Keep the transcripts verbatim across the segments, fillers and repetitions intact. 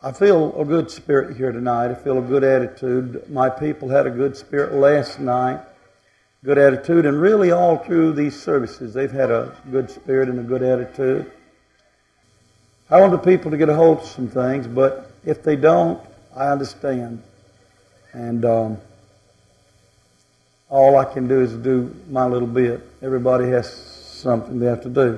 I feel a good spirit here tonight. I feel a good attitude. My people had a good spirit last night. Good attitude. And really all through these services, they've had a good spirit and a good attitude. I want the people to get a hold of some things, but if they don't, I understand. And um, all I can do is do my little bit. Everybody has something they have to do.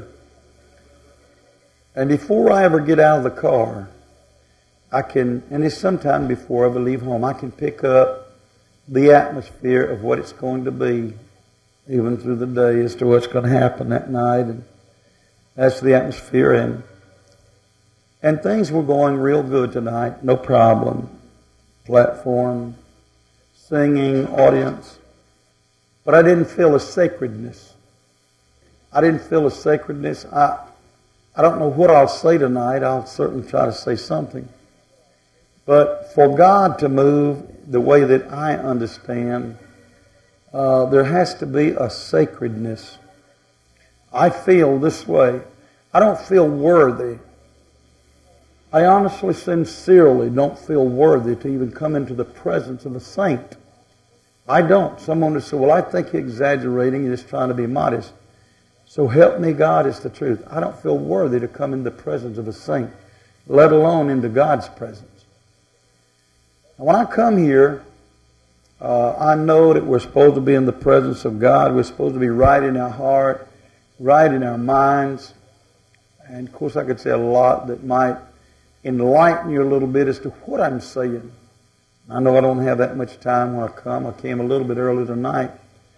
And before I ever get out of the car, I can, and it's sometime before I ever leave home, I can pick up the atmosphere of what it's going to be, even through the day, as to what's going to happen that night. And that's the atmosphere. And, and things were going real good tonight, no problem. Platform, singing, audience. But I didn't feel a sacredness. I didn't feel a sacredness. I, I don't know what I'll say tonight. I'll certainly try to say something. But for God to move the way that I understand, uh, there has to be a sacredness. I feel this way. I don't feel worthy. I honestly, sincerely don't feel worthy to even come into the presence of a saint. I don't. Someone will say, well, I think you're exaggerating. You're just trying to be modest. So help me, God, is the truth. I don't feel worthy to come into the presence of a saint, let alone into God's presence. And when I come here, uh, I know that we're supposed to be in the presence of God. We're supposed to be right in our heart, right in our minds. And, of course, I could say a lot that might enlighten you a little bit as to what I'm saying. I know I don't have that much time when I come. I came a little bit early tonight.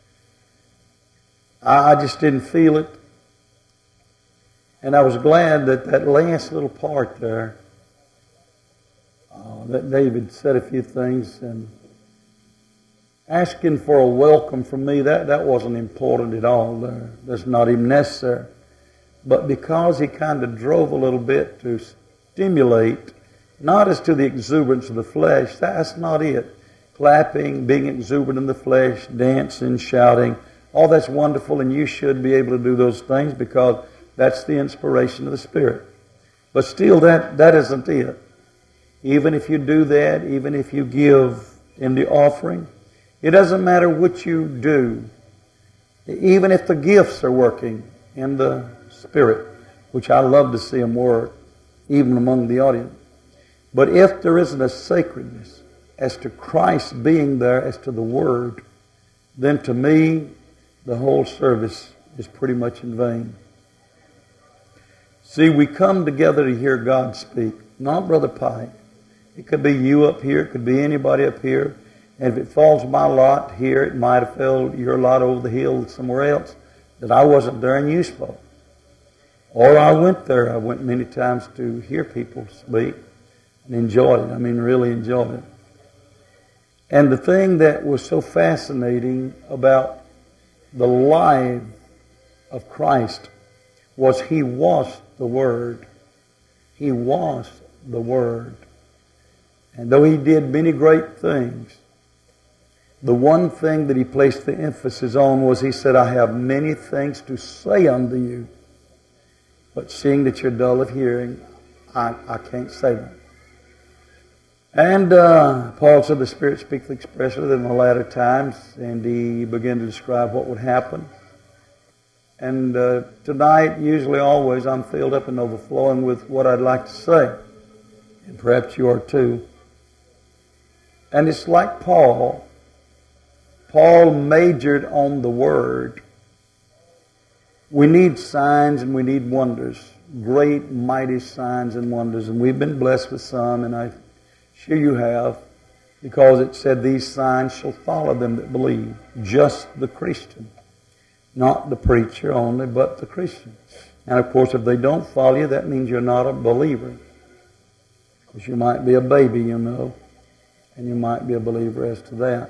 I, I just didn't feel it. And I was glad that that last little part there, Uh, that David said a few things, and asking for a welcome from me, that, that wasn't important at all. There. That's not even necessary. But because he kind of drove a little bit to stimulate, not as to the exuberance of the flesh, that's not it. Clapping, being exuberant in the flesh, dancing, shouting, all that's wonderful, and you should be able to do those things because that's the inspiration of the Spirit. But still, that, that isn't it. Even if you do that, even if you give in the offering, it doesn't matter what you do. Even if the gifts are working in the Spirit, which I love to see them work, even among the audience. But if there isn't a sacredness as to Christ being there, as to the Word, then to me, the whole service is pretty much in vain. See, we come together to hear God speak, not Brother Pike. It could be you up here. It could be anybody up here. And if it falls my lot here, it might have fell your lot over the hill somewhere else that I wasn't there and you spoke. Or I went there. I went many times to hear people speak and enjoyed it. I mean, really enjoyed it. And the thing that was so fascinating about the life of Christ was He was the Word. He was the Word. And though He did many great things, the one thing that He placed the emphasis on was He said, I have many things to say unto you, but seeing that you're dull of hearing, I, I can't say them. And uh, Paul said the Spirit speaks expressly in the latter times, and he began to describe what would happen. And uh, tonight, usually always, I'm filled up and overflowing with what I'd like to say. And perhaps you are too. And it's like Paul. Paul majored on the Word. We need signs and we need wonders. Great, mighty signs and wonders. And we've been blessed with some, and I'm sure you have, because it said these signs shall follow them that believe. Just the Christian. Not the preacher only, but the Christian. And of course, if they don't follow you, that means you're not a believer. Because you might be a baby, you know. And you might be a believer as to that.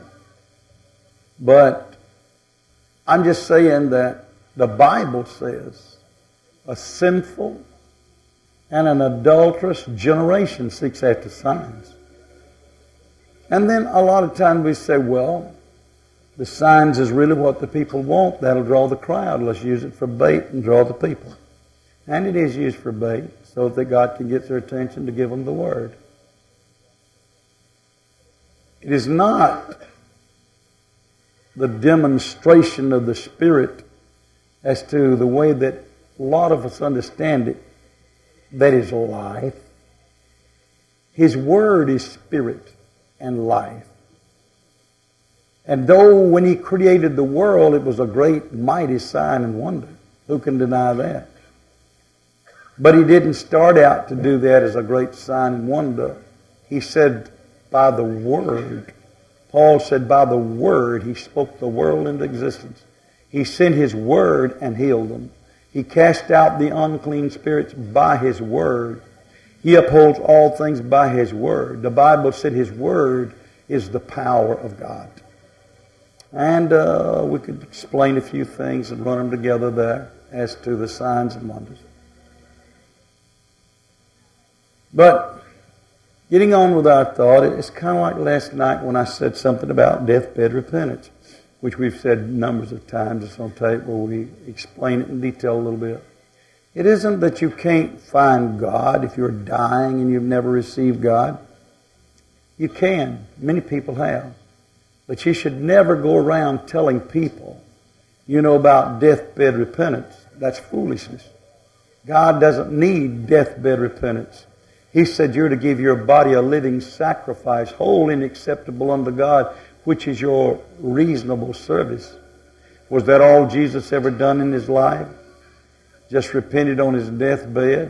But I'm just saying that the Bible says a sinful and an adulterous generation seeks after signs. And then a lot of times we say, well, the signs is really what the people want. That'll draw the crowd. Let's use it for bait and draw the people. And it is used for bait so that God can get their attention to give them the Word. It is not the demonstration of the Spirit as to the way that a lot of us understand it that is life. His Word is spirit and life. And though when He created the world, it was a great, mighty sign and wonder. Who can deny that? But He didn't start out to do that as a great sign and wonder. He said, by the Word. Paul said, by the Word, He spoke the world into existence. He sent His Word and healed them. He cast out the unclean spirits by His Word. He upholds all things by His Word. The Bible said His Word is the power of God. And uh, we could explain a few things and run them together there as to the signs and wonders. But getting on with our thought, it's kind of like last night when I said something about deathbed repentance, which we've said numbers of times. It's on tape where we explain it in detail a little bit. It isn't that you can't find God if you're dying and you've never received God. You can. Many people have. But you should never go around telling people, you know, about deathbed repentance. That's foolishness. God doesn't need deathbed repentance. He said you're to give your body a living sacrifice, holy and acceptable unto God, which is your reasonable service. Was that all Jesus ever done in His life? Just repented on His deathbed?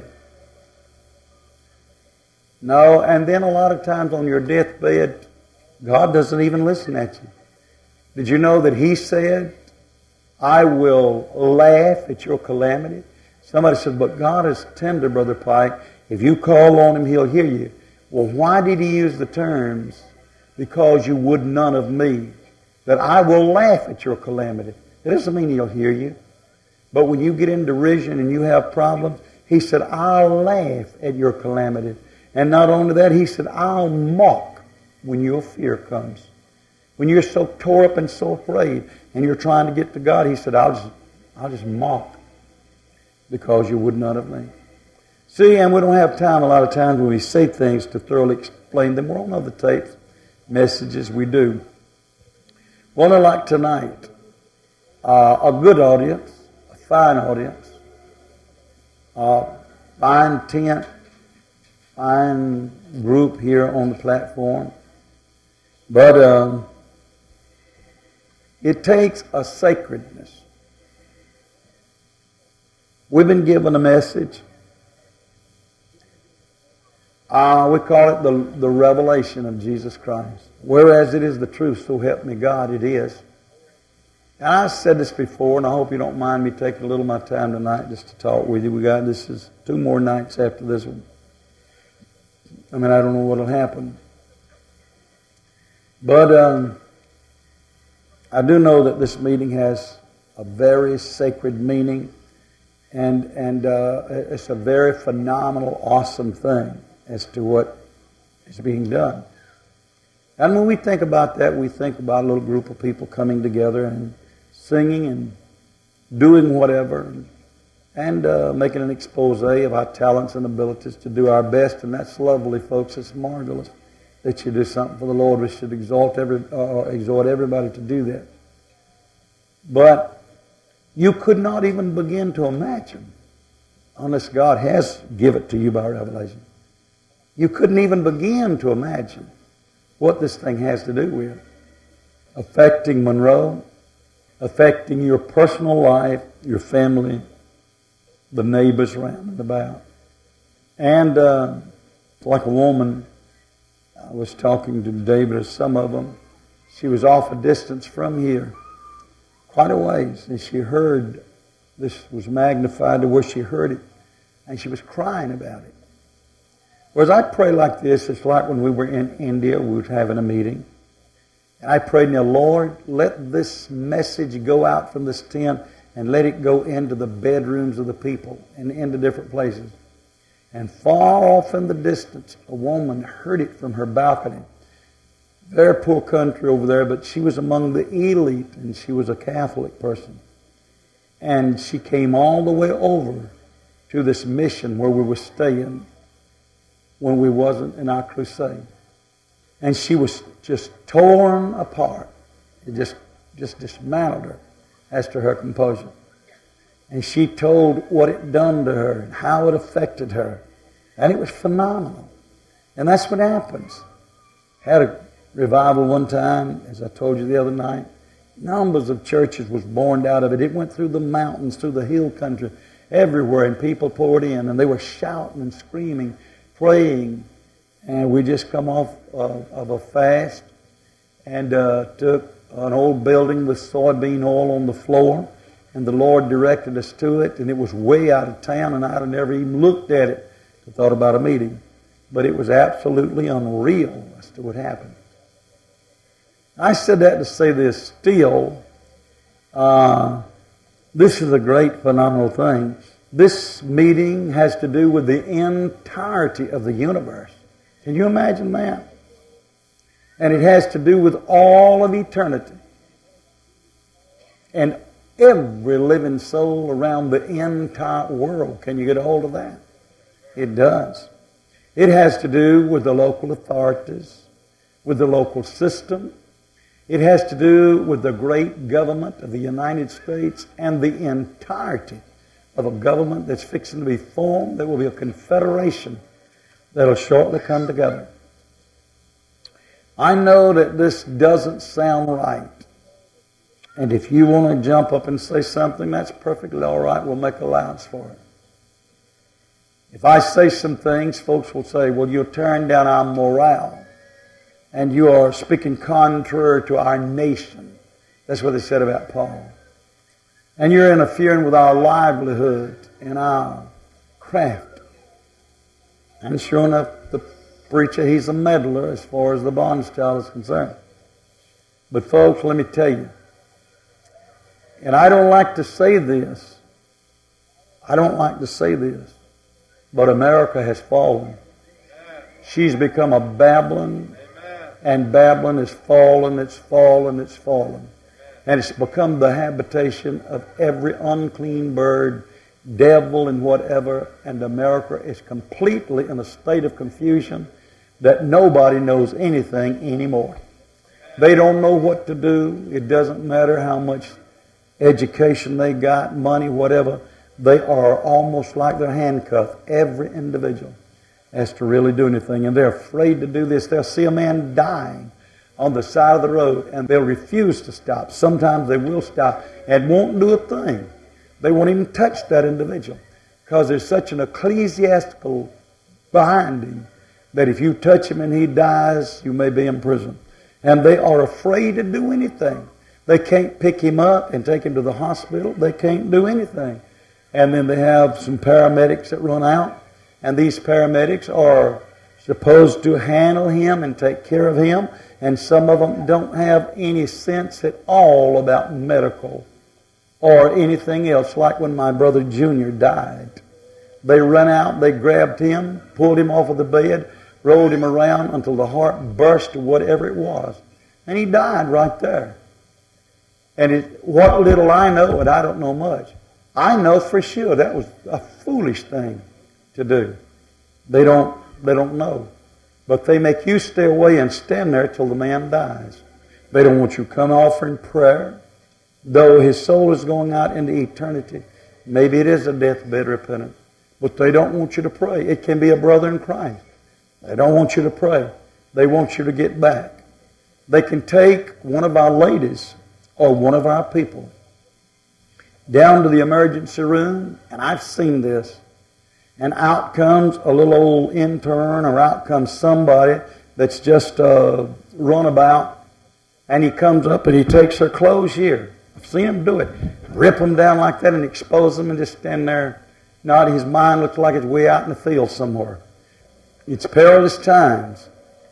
No, and then a lot of times on your deathbed, God doesn't even listen at you. Did you know that He said, I will laugh at your calamity? Somebody said, but God is tender, Brother Pike. If you call on Him, He'll hear you. Well, why did He use the terms, because you would none of me, that I will laugh at your calamity? It doesn't mean He'll hear you. But when you get in derision and you have problems, He said, I'll laugh at your calamity. And not only that, He said, I'll mock when your fear comes. When you're so tore up and so afraid and you're trying to get to God, He said, I'll just, I'll just mock because you would none of me. See, and we don't have time a lot of times when we say things to thoroughly explain them. We're on other tapes, messages we do. Well, like tonight, uh, a good audience, a fine audience, uh, fine tent, fine group here on the platform. But um, it takes a sacredness. We've been given a message. Uh, we call it the, the revelation of Jesus Christ. Whereas it is the truth, so help me God, it is. And I've said this before, and I hope you don't mind me taking a little of my time tonight just to talk with you. We got this is two more nights after this one. I mean, I don't know what will happen. But um, I do know that this meeting has a very sacred meaning, and and uh, it's a very phenomenal, awesome thing as to what is being done. And when we think about that, we think about a little group of people coming together and singing and doing whatever and, and uh, making an expose of our talents and abilities to do our best. And that's lovely, folks. It's marvelous that you do something for the Lord. We should exalt every, uh, exhort everybody to do that. But you could not even begin to imagine, unless God has given it to you by revelation, you couldn't even begin to imagine what this thing has to do with affecting Monroe, affecting your personal life, your family, the neighbors around and about. And uh, like a woman, I was talking to David, or some of them, she was off a distance from here, quite a ways, and she heard, this was magnified to where she heard it, and she was crying about it. Whereas I pray like this, it's like when we were in India, we were having a meeting. And I prayed, now, Lord, let this message go out from this tent and let it go into the bedrooms of the people and into different places. And far off in the distance, a woman heard it from her balcony. Very poor country over there, but she was among the elite, and she was a Catholic person. And she came all the way over to this mission where we were staying when we wasn't in our crusade. And she was just torn apart. It just, just dismantled her as to her composure. And she told what it done to her and how it affected her. And it was phenomenal. And that's what happens. Had a revival one time, as I told you the other night. Numbers of churches was born out of it. It went through the mountains, through the hill country, everywhere, and people poured in, and they were shouting and screaming, praying. And we just come off of, of a fast and uh, took an old building with soybean oil on the floor, and the Lord directed us to it, and it was way out of town, and I'd have never even looked at it. I thought about a meeting. But it was absolutely unreal as to what happened. I said that to say this. Still, uh, this is a great, phenomenal thing. This meeting has to do with the entirety of the universe. Can you imagine that? And it has to do with all of eternity. And every living soul around the entire world. Can you get a hold of that? It does. It has to do with the local authorities, with the local system. It has to do with the great government of the United States and the entirety of a government that's fixing to be formed. There will be a confederation that will shortly come together. I know that this doesn't sound right. And if you want to jump up and say something, that's perfectly all right. We'll make allowance for it. If I say some things, folks will say, well, you're tearing down our morale. And you are speaking contrary to our nation. That's what they said about Paul. And you're interfering with our livelihood and our craft. And sure enough, the preacher, he's a meddler as far as the bond's child is concerned. But folks, let me tell you, and I don't like to say this, I don't like to say this, but America has fallen. She's become a Babylon, and Babylon is fallen, it's fallen, it's fallen. And it's become the habitation of every unclean bird, devil, and whatever. And America is completely in a state of confusion that nobody knows anything anymore. They don't know what to do. It doesn't matter how much education they got, money, whatever. They are almost like they're handcuffed, every individual, as to really do anything. And they're afraid to do this. They'll see a man dying on the side of the road, and they'll refuse to stop. Sometimes they will stop and won't do a thing. They won't even touch that individual because there's such an ecclesiastical binding that if you touch him and he dies, you may be in prison. And they are afraid to do anything. They can't pick him up and take him to the hospital. They can't do anything. And then they have some paramedics that run out, and these paramedics are supposed to handle him and take care of him, and some of them don't have any sense at all about medical or anything else, like when my brother Junior died. They run out, they grabbed him, pulled him off of the bed, rolled him around until the heart burst or whatever it was, and he died right there. And it, what little I know, and I don't know much, I know for sure that was a foolish thing to do. They don't, they don't know. But they make you stay away and stand there till the man dies. They don't want you to come offering prayer. Though his soul is going out into eternity, maybe it is a deathbed repentance. But they don't want you to pray. It can be a brother in Christ. They don't want you to pray. They want you to get back. They can take one of our ladies or one of our people down to the emergency room, and I've seen this, and out comes a little old intern, or out comes somebody that's just uh, run about, and he comes up and he takes her clothes here. I've seen him do it. Rip them down like that and expose them and just stand there. Not his mind looks like it's way out in the field somewhere. It's perilous times.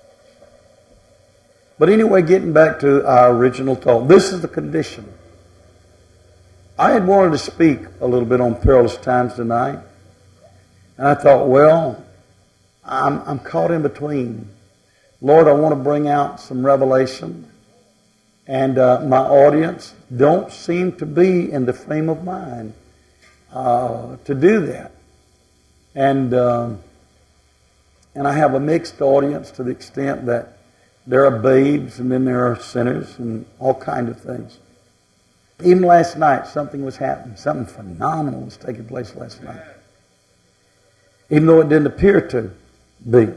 But anyway, getting back to our original thought, this is the condition. I had wanted to speak a little bit on perilous times tonight. And I thought, well, I'm, I'm caught in between. Lord, I want to bring out some revelation. And uh, my audience don't seem to be in the frame of mind uh, to do that. And, uh, and I have a mixed audience to the extent that There are babes, and then there are sinners, and all kinds of things. Even last night, something was happening. Something phenomenal was taking place last night. Even though it didn't appear to be.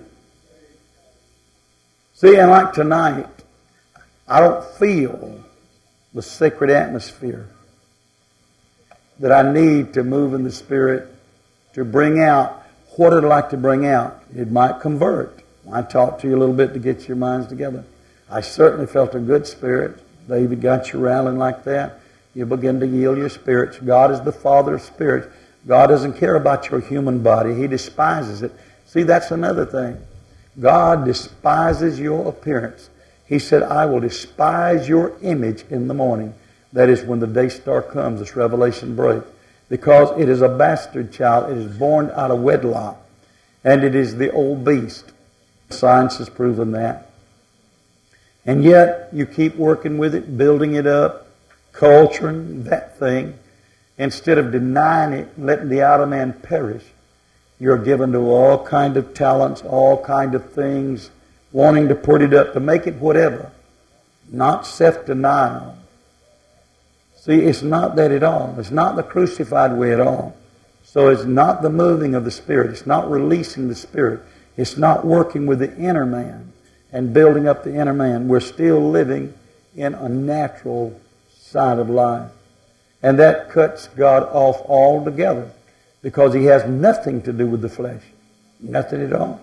See, and like tonight, I don't feel the sacred atmosphere that I need to move in the Spirit to bring out what I'd like to bring out. It might convert. I talked to you a little bit to get your minds together. I certainly felt a good spirit. David got you rattling like that. You begin to yield your spirits. God is the Father of spirits. God doesn't care about your human body. He despises it. See, that's another thing. God despises your appearance. He said, I will despise your image in the morning. That is when the day star comes, this revelation break. Because it is a bastard child. It is born out of wedlock. And it is the old beast. Science has proven that. And yet, you keep working with it, building it up, culturing that thing. Instead of denying it, letting the outer man perish, you're given to all kind of talents, all kind of things, wanting to put it up, to make it whatever. Not self-denial. See, it's not that at all. It's not the crucified way at all. So it's not the moving of the Spirit. It's not releasing the Spirit. It's not working with the inner man and building up the inner man. We're still living in a natural side of life. And that cuts God off altogether because He has nothing to do with the flesh. Nothing at all.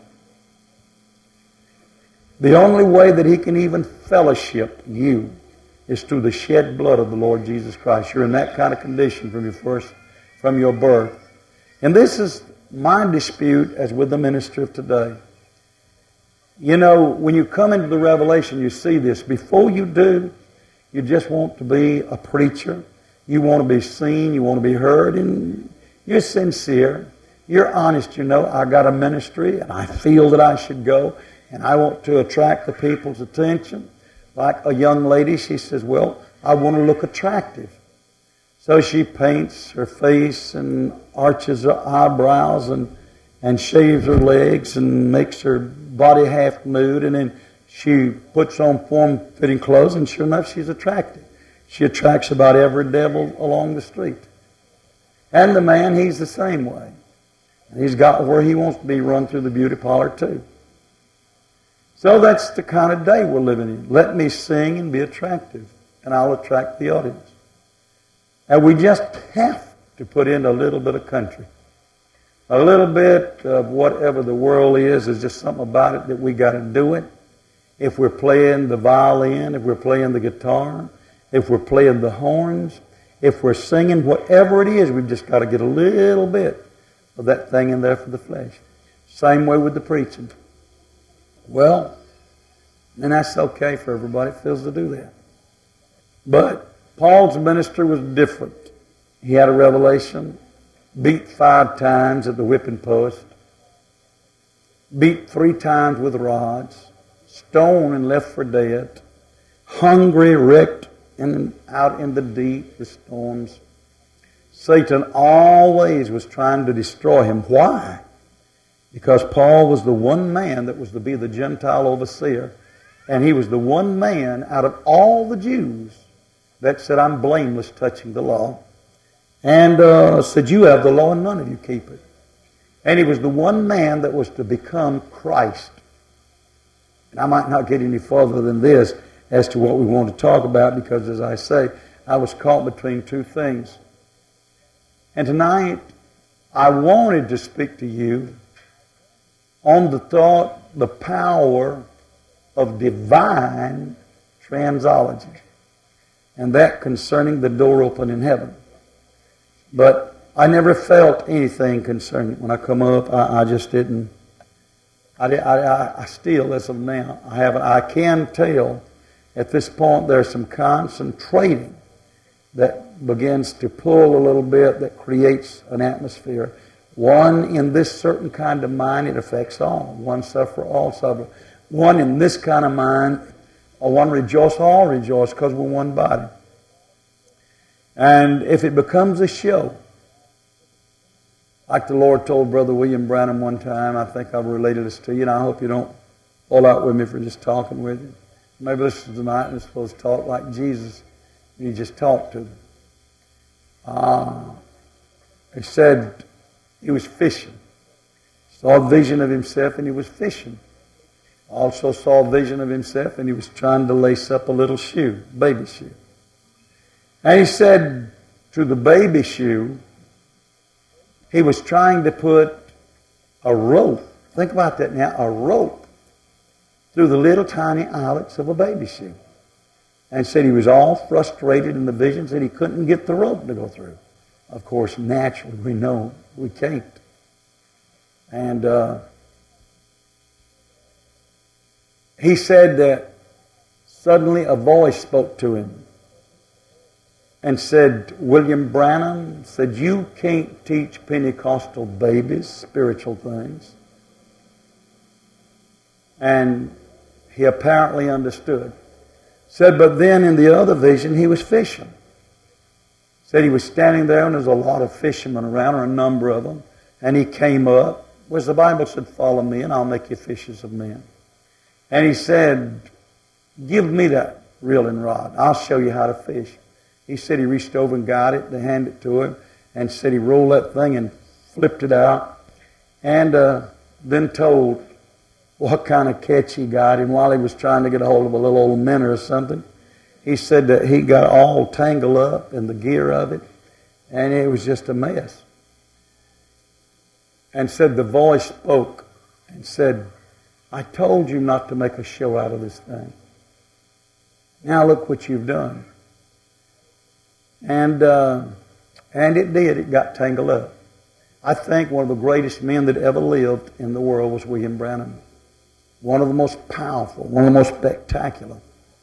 The only way that He can even fellowship you is through the shed blood of the Lord Jesus Christ. You're in that kind of condition from your first, from your birth. And this is my dispute as with the minister of today. You know, when you come into the revelation, you see this. Before you do, you just want to be a preacher. You want to be seen. You want to be heard. And you're sincere. You're honest. You know, I got a ministry and I feel that I should go. And I want to attract the people's attention. Like a young lady, she says, well, I want to look attractive. So she paints her face and arches her eyebrows and, and shaves her legs and makes her body half nude. And then she puts on form-fitting clothes, and sure enough, she's attractive. She attracts about every devil along the street. And the man, he's the same way. And he's got where he wants to be run through the beauty parlor too. So that's the kind of day we're living in. Let me sing and be attractive, and I'll attract the audience. And we just have to put in a little bit of country. A little bit of whatever the world is. There's just something about it that we got to do it. If we're playing the violin, if we're playing the guitar, if we're playing the horns, if we're singing, whatever it is, we've just got to get a little bit of that thing in there for the flesh. Same way with the preaching. Well, and that's okay for everybody. It feels to do that. But Paul's ministry was different. He had a revelation, beat five times at the whipping post, beat three times with rods, stoned and left for dead, hungry, wrecked in, out in the deep, the storms. Satan always was trying to destroy him. Why? Because Paul was the one man that was to be the Gentile overseer, and he was the one man out of all the Jews that said, I'm blameless touching the law. And uh, said, you have the law and none of you keep it. And he was the one man that was to become Christ. And I might not get any further than this as to what we want to talk about, because as I say, I was caught between two things. And tonight, I wanted to speak to you on the thought, the power of divine transology. And that concerning the door open in heaven. But I never felt anything concerning it. When I come up, I, I just didn't. I, I, I still, as of now, I haven't. I can tell at this point there's some concentrating that begins to pull a little bit, that creates an atmosphere. One, in this certain kind of mind, it affects all. One suffer, all suffer. One, in this kind of mind, or one rejoice, all rejoice, because we're one body. And if it becomes a show, like the Lord told Brother William Branham one time, I think I've related this to you, and I hope you don't Hold out with me for just talking with you. Maybe this is the night we're supposed to talk like Jesus. And you just talk to them. Uh, he said he was fishing. Saw a vision of himself and he was fishing. Also saw a vision of himself and he was trying to lace up a little shoe, baby shoe. And he said to the baby shoe, he was trying to put a rope, think about that now, a rope through the little tiny eyelets of a baby shoe. And said he was all frustrated in the visions that he couldn't get the rope to go through. Of course, naturally, we know we can't. And uh, he said that suddenly a voice spoke to him and said, William Branham said, you can't teach Pentecostal babies spiritual things. And he apparently understood. Said, but then in the other vision, he was fishing. Said he was standing there and there was a lot of fishermen around, or a number of them. And he came up, which the Bible said, follow me and I'll make you fishers of men. And he said, give me that reeling rod. I'll show you how to fish. He said he reached over and got it, they handed it to him, and said he rolled that thing and flipped it out. And uh, then told what kind of catch he got. And while he was trying to get a hold of a little old minnow or something, he said that he got all tangled up in the gear of it, and it was just a mess. And said the voice spoke and said, I told you not to make a show out of this thing. Now look what you've done. And uh, and it did. It got tangled up. I think one of the greatest men that ever lived in the world was William Branham. One of the most powerful, one of the most spectacular.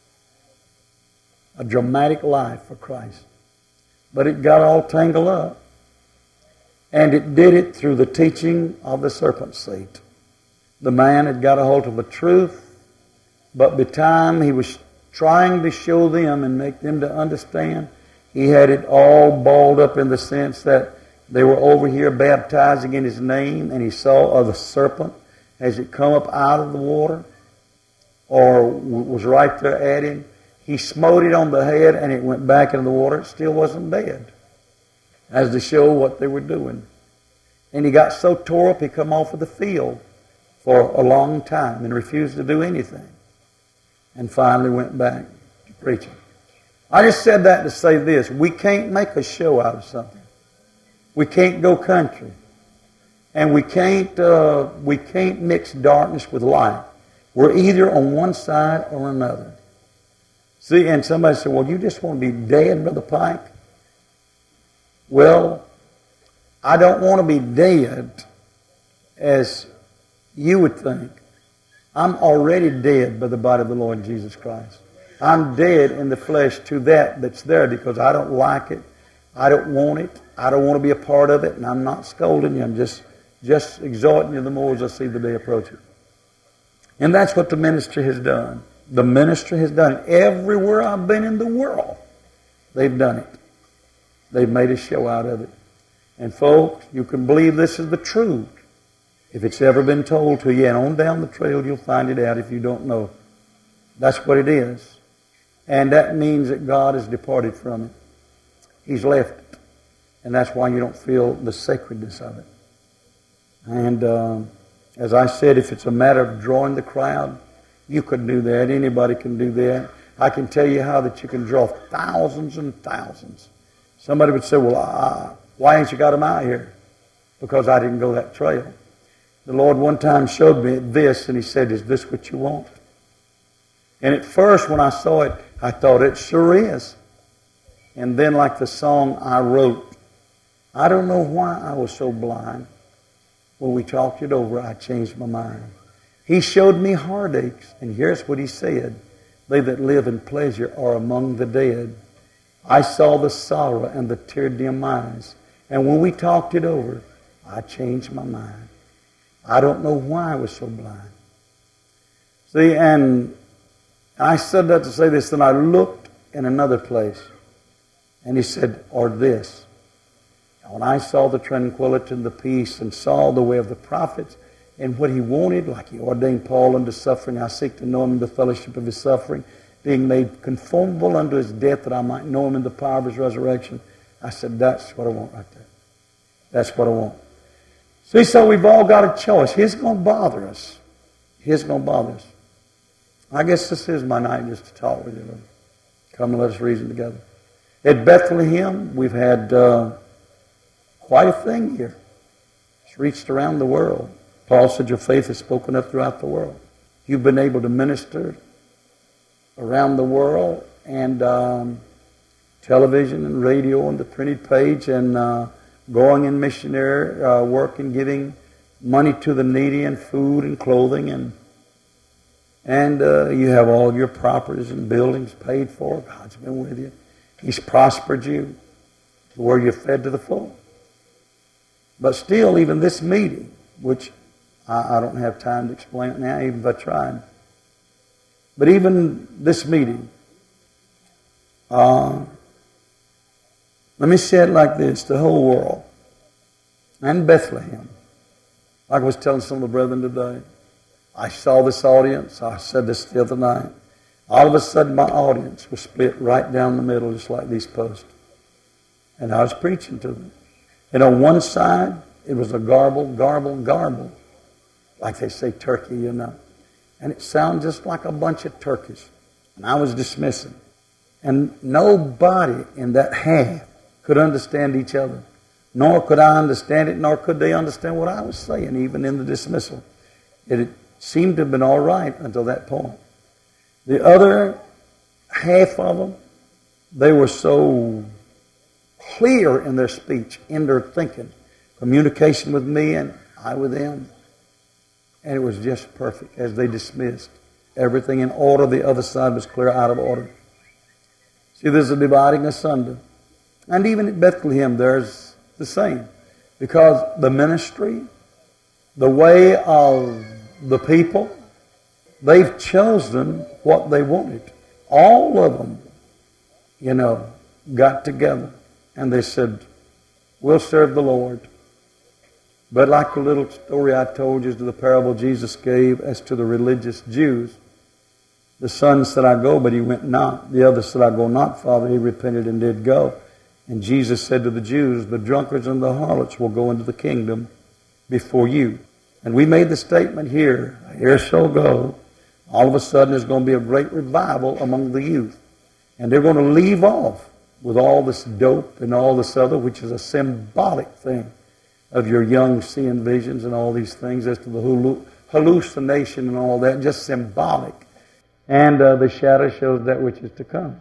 A dramatic life for Christ. But it got all tangled up. And it did it through the teaching of the serpent seed. The man had got a hold of the truth, but by the time he was trying to show them and make them to understand, he had it all balled up in the sense that they were over here baptizing in his name, and he saw of the serpent as it come up out of the water, or was right there at him. He smote it on the head, and it went back into the water. It still wasn't dead, as to show what they were doing. And he got so tore up, he come off of the field for a long time and refused to do anything. And finally went back to preaching. I just said that to say this. We can't make a show out of something. We can't go country. And we can't, uh, we can't mix darkness with light. We're either on one side or another. See, and somebody said, well, you just want to be dead, Brother Pike? Well, I don't want to be dead as you would think. I'm already dead by the body of the Lord Jesus Christ. I'm dead in the flesh to that that's there because I don't like it. I don't want it. I don't want to be a part of it. And I'm not scolding you. I'm just, just exhorting you the more as I see the day approaching. And that's what the ministry has done. The ministry has done it. Everywhere I've been in the world, they've done it. They've made a show out of it. And folks, you can believe this is the truth if it's ever been told to you. And on down the trail, you'll find it out if you don't know. That's what it is. And that means that God has departed from it. He's left it. And that's why you don't feel the sacredness of it. And um, as I said, if it's a matter of drawing the crowd, you could do that. Anybody can do that. I can tell you how that you can draw thousands and thousands. Somebody would say, well, uh, why ain't you got them out here? Because I didn't go that trail. The Lord one time showed me this, and He said, is this what you want? And at first, when I saw it, I thought it sure is. And then, like the song I wrote, I don't know why I was so blind. When we talked it over, I changed my mind. He showed me heartaches, and here's what He said. They that live in pleasure are among the dead. I saw the sorrow and the tear-dim eyes. And when we talked it over, I changed my mind. I don't know why I was so blind. See, and I said that to say this, then I looked in another place. And He said, or this. And when I saw the tranquility and the peace and saw the way of the prophets, and what he wanted, like he ordained Paul unto suffering. I seek to know him in the fellowship of his suffering, being made conformable unto his death, that I might know him in the power of his resurrection. I said, that's what I want right there. That's what I want. See, so we've all got a choice. He's going to bother us. He's going to bother us. I guess this is my night just to talk with you. Come and let us reason together. At Bethlehem, we've had uh, quite a thing here. It's reached around the world. Paul said your faith is spoken of throughout the world. You've been able to minister around the world, and um, television and radio and the printed page, and uh, going in missionary uh, work and giving money to the needy and food and clothing, and and uh, you have all of your properties and buildings paid for. God's been with you. He's prospered you to where you're fed to the full. But still, even this meeting, which I, I don't have time to explain it now, even if I tried. But even this meeting, uh, let me say it like this, the whole world, and Bethlehem, like I was telling some of the brethren today, I saw this audience, I said this the other night, all of a sudden my audience was split right down the middle, just like these posts. And I was preaching to them. And on one side, it was a garble, garble, garble, like they say turkey, you know. And it sounded just like a bunch of turkeys. And I was dismissing. And nobody in that half could understand each other. Nor could I understand it, nor could they understand what I was saying, even in the dismissal. It, it seemed to have been all right until that point. The other half of them, they were so clear in their speech, in their thinking, communication with me and I with them. And it was just perfect as they dismissed. Everything in order, the other side was clear out of order. See, there's a dividing asunder. And even at Bethlehem, there's the same. Because the ministry, the way of the people, they've chosen what they wanted. All of them, you know, got together and they said, we'll serve the Lord. But like the little story I told you to the parable Jesus gave as to the religious Jews, the son said, I go, but he went not. The other said, I go not, Father. He repented and did go. And Jesus said to the Jews, the drunkards and the harlots will go into the kingdom before you. And we made the statement here, here shall go. All of a sudden there's going to be a great revival among the youth. And they're going to leave off with all this dope and all this other, which is a symbolic thing of your young seeing visions and all these things as to the hallucination and all that, just symbolic. And uh, the shadow shows that which is to come.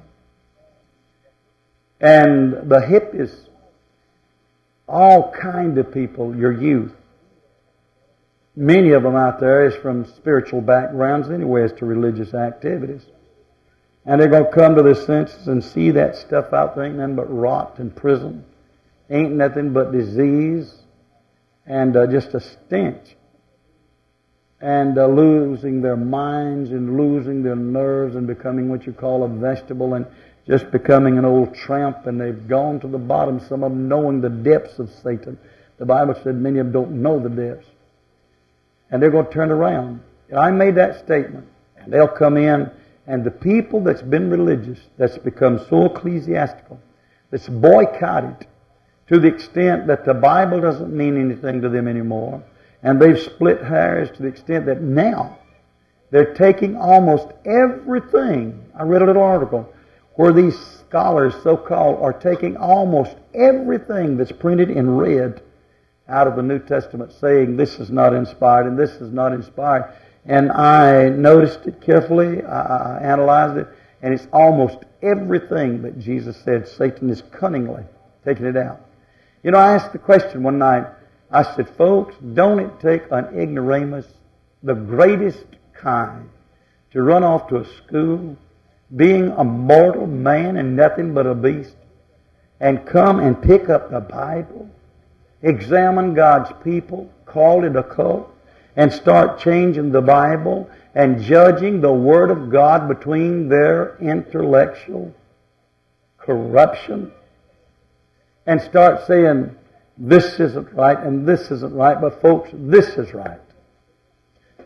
And the hippies, all kind of people, your youth, many of them out there is from spiritual backgrounds anyway as to religious activities. And they're going to come to their senses and see that stuff out there ain't nothing but rot and prison. Ain't nothing but disease and uh, just a stench. And uh, losing their minds and losing their nerves and becoming what you call a vegetable and just becoming an old tramp. And they've gone to the bottom, some of them knowing the depths of Satan. The Bible said many of them don't know the depths. And they're going to turn around. And I made that statement. And they'll come in, and the people that's been religious, that's become so ecclesiastical, that's boycotted to the extent that the Bible doesn't mean anything to them anymore. And they've split hairs to the extent that now they're taking almost everything. I read a little article where these scholars, so-called, are taking almost everything that's printed in red out of the New Testament, saying this is not inspired and this is not inspired. And I noticed it carefully, I, I analyzed it, and it's almost everything that Jesus said Satan is cunningly taking it out. You know, I asked the question one night, I said, folks, don't it take an ignoramus, the greatest kind, to run off to a school, being a mortal man and nothing but a beast, and come and pick up the Bible, examine God's people, call it a cult, and start changing the Bible and judging the Word of God between their intellectual corruption, and start saying, this isn't right and this isn't right, but folks, this is right.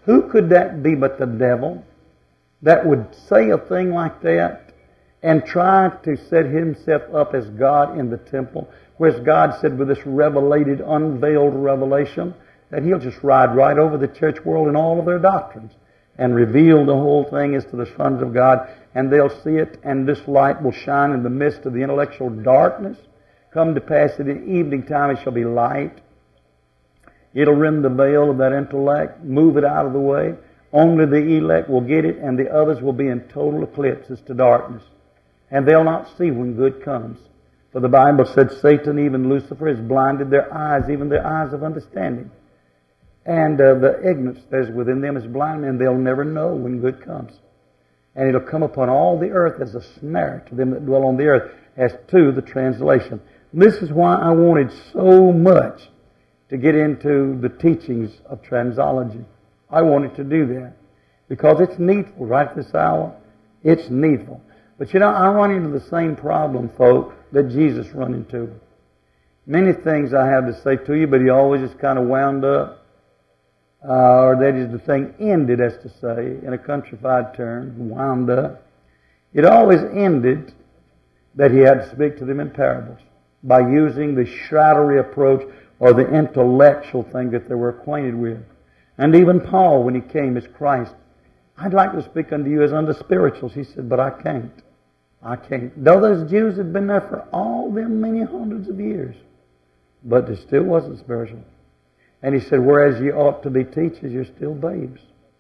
Who could that be but the devil that would say a thing like that and try to set himself up as God in the temple, whereas God said with this revelated, unveiled revelation that he'll just ride right over the church world and all of their doctrines and reveal the whole thing as to the sons of God, and they'll see it, and this light will shine in the midst of the intellectual darkness. Come to pass at the evening time it shall be light. It'll rend the veil of that intellect, move it out of the way. Only the elect will get it, and the others will be in total eclipse as to darkness. And they'll not see when good comes. For the Bible said Satan, even Lucifer, has blinded their eyes, even their eyes of understanding. And uh, the ignorance that is within them is blind, and they'll never know when good comes. And it'll come upon all the earth as a snare to them that dwell on the earth, as to the translation. This is why I wanted so much to get into the teachings of transology. I wanted to do that because it's needful right at this hour. It's needful. But you know, I run into the same problem, folks, that Jesus run into. Many things I have to say to you, but he always just kind of wound up, uh, or that is the thing ended, as to say, in a countrified term, wound up. It always ended that he had to speak to them in parables by using the shadowy approach or the intellectual thing that they were acquainted with. And even Paul, when he came as Christ, I'd like to speak unto you as unto spirituals. He said, but I can't. I can't. Though those Jews had been there for all them many hundreds of years, but they still wasn't spiritual. And he said, whereas you ought to be teachers, you're still babes.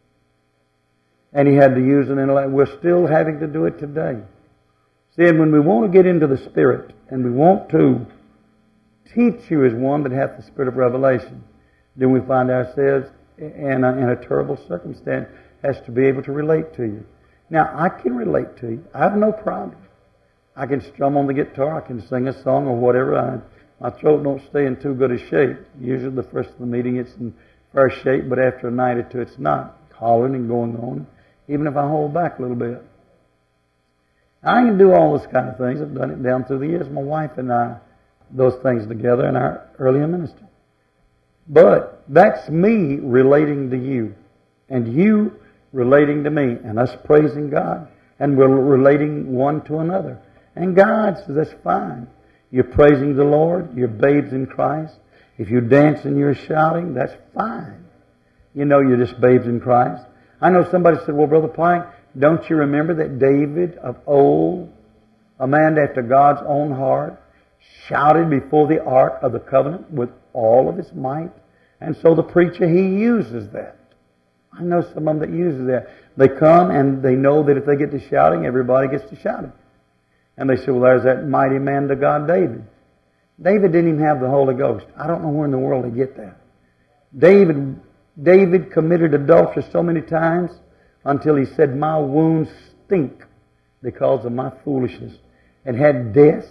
And he had to use an intellect. We're still having to do it today. See, and when we want to get into the Spirit, and we want to teach you as one that hath the spirit of revelation, then we find ourselves in a, in a terrible circumstance as to be able to relate to you. Now, I can relate to you. I have no problem. I can strum on the guitar. I can sing a song or whatever. I, my throat don't stay in too good a shape. Usually the first of the meeting it's in first shape, but after a night or two it's not. Hollering and going on, even if I hold back a little bit. I can do all those kind of things. I've done it down through the years. My wife and I, those things together in our earlier ministry. But that's me relating to you, and you relating to me, and us praising God, and we're relating one to another. And God says, that's fine. You're praising the Lord, you're babes in Christ. If you dance and you're shouting, that's fine. You know you're just babes in Christ. I know somebody said, well, Brother Pike, don't you remember that David of old, a man after God's own heart, shouted before the ark of the covenant with all of his might? And so the preacher, he uses that. I know some of them that uses that. They come and they know that if they get to shouting, everybody gets to shouting. And they say, well, there's that mighty man to God, David. David didn't even have the Holy Ghost. I don't know where in the world they get that. David, David committed adultery so many times until he said, my wounds stink because of my foolishness. And had deaths,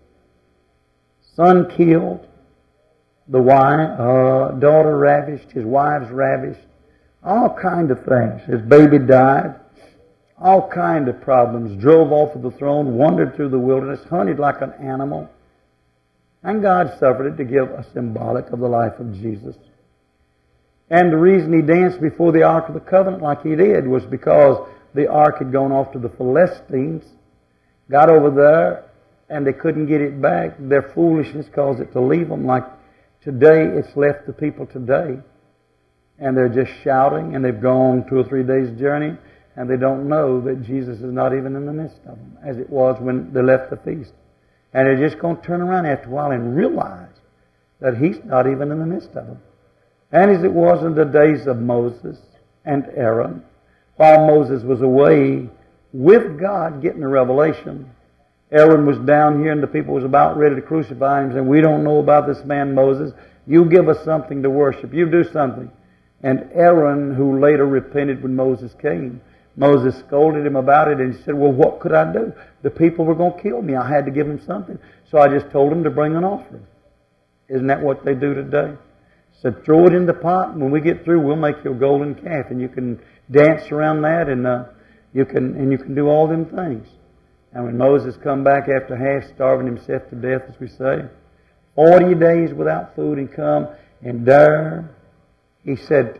son killed, the wife, uh, daughter ravished, his wives ravished, all kind of things. His baby died, all kind of problems. Drove off of the throne, wandered through the wilderness, hunted like an animal. And God suffered it to give a symbolic of the life of Jesus. And the reason he danced before the Ark of the Covenant like he did was because the Ark had gone off to the Philistines, got over there, and they couldn't get it back. Their foolishness caused it to leave them. Like today, it's left the people today. And they're just shouting, and they've gone two or three days' journey, and they don't know that Jesus is not even in the midst of them, as it was when they left the feast. And they're just going to turn around after a while and realize that He's not even in the midst of them. And as it was in the days of Moses and Aaron, while Moses was away with God getting the revelation, Aaron was down here and the people was about ready to crucify him, saying, we don't know about this man Moses. You give us something to worship. You do something. And Aaron, who later repented when Moses came, Moses scolded him about it, and he said, well, what could I do? The people were going to kill me. I had to give them something. So I just told them to bring an offering. Isn't that what they do today? Said, throw it in the pot, and when we get through, we'll make you a golden calf, and you can dance around that, and uh, you can and you can do all them things. And when Moses come back after half starving himself to death, as we say, forty days without food, and come, and there he said,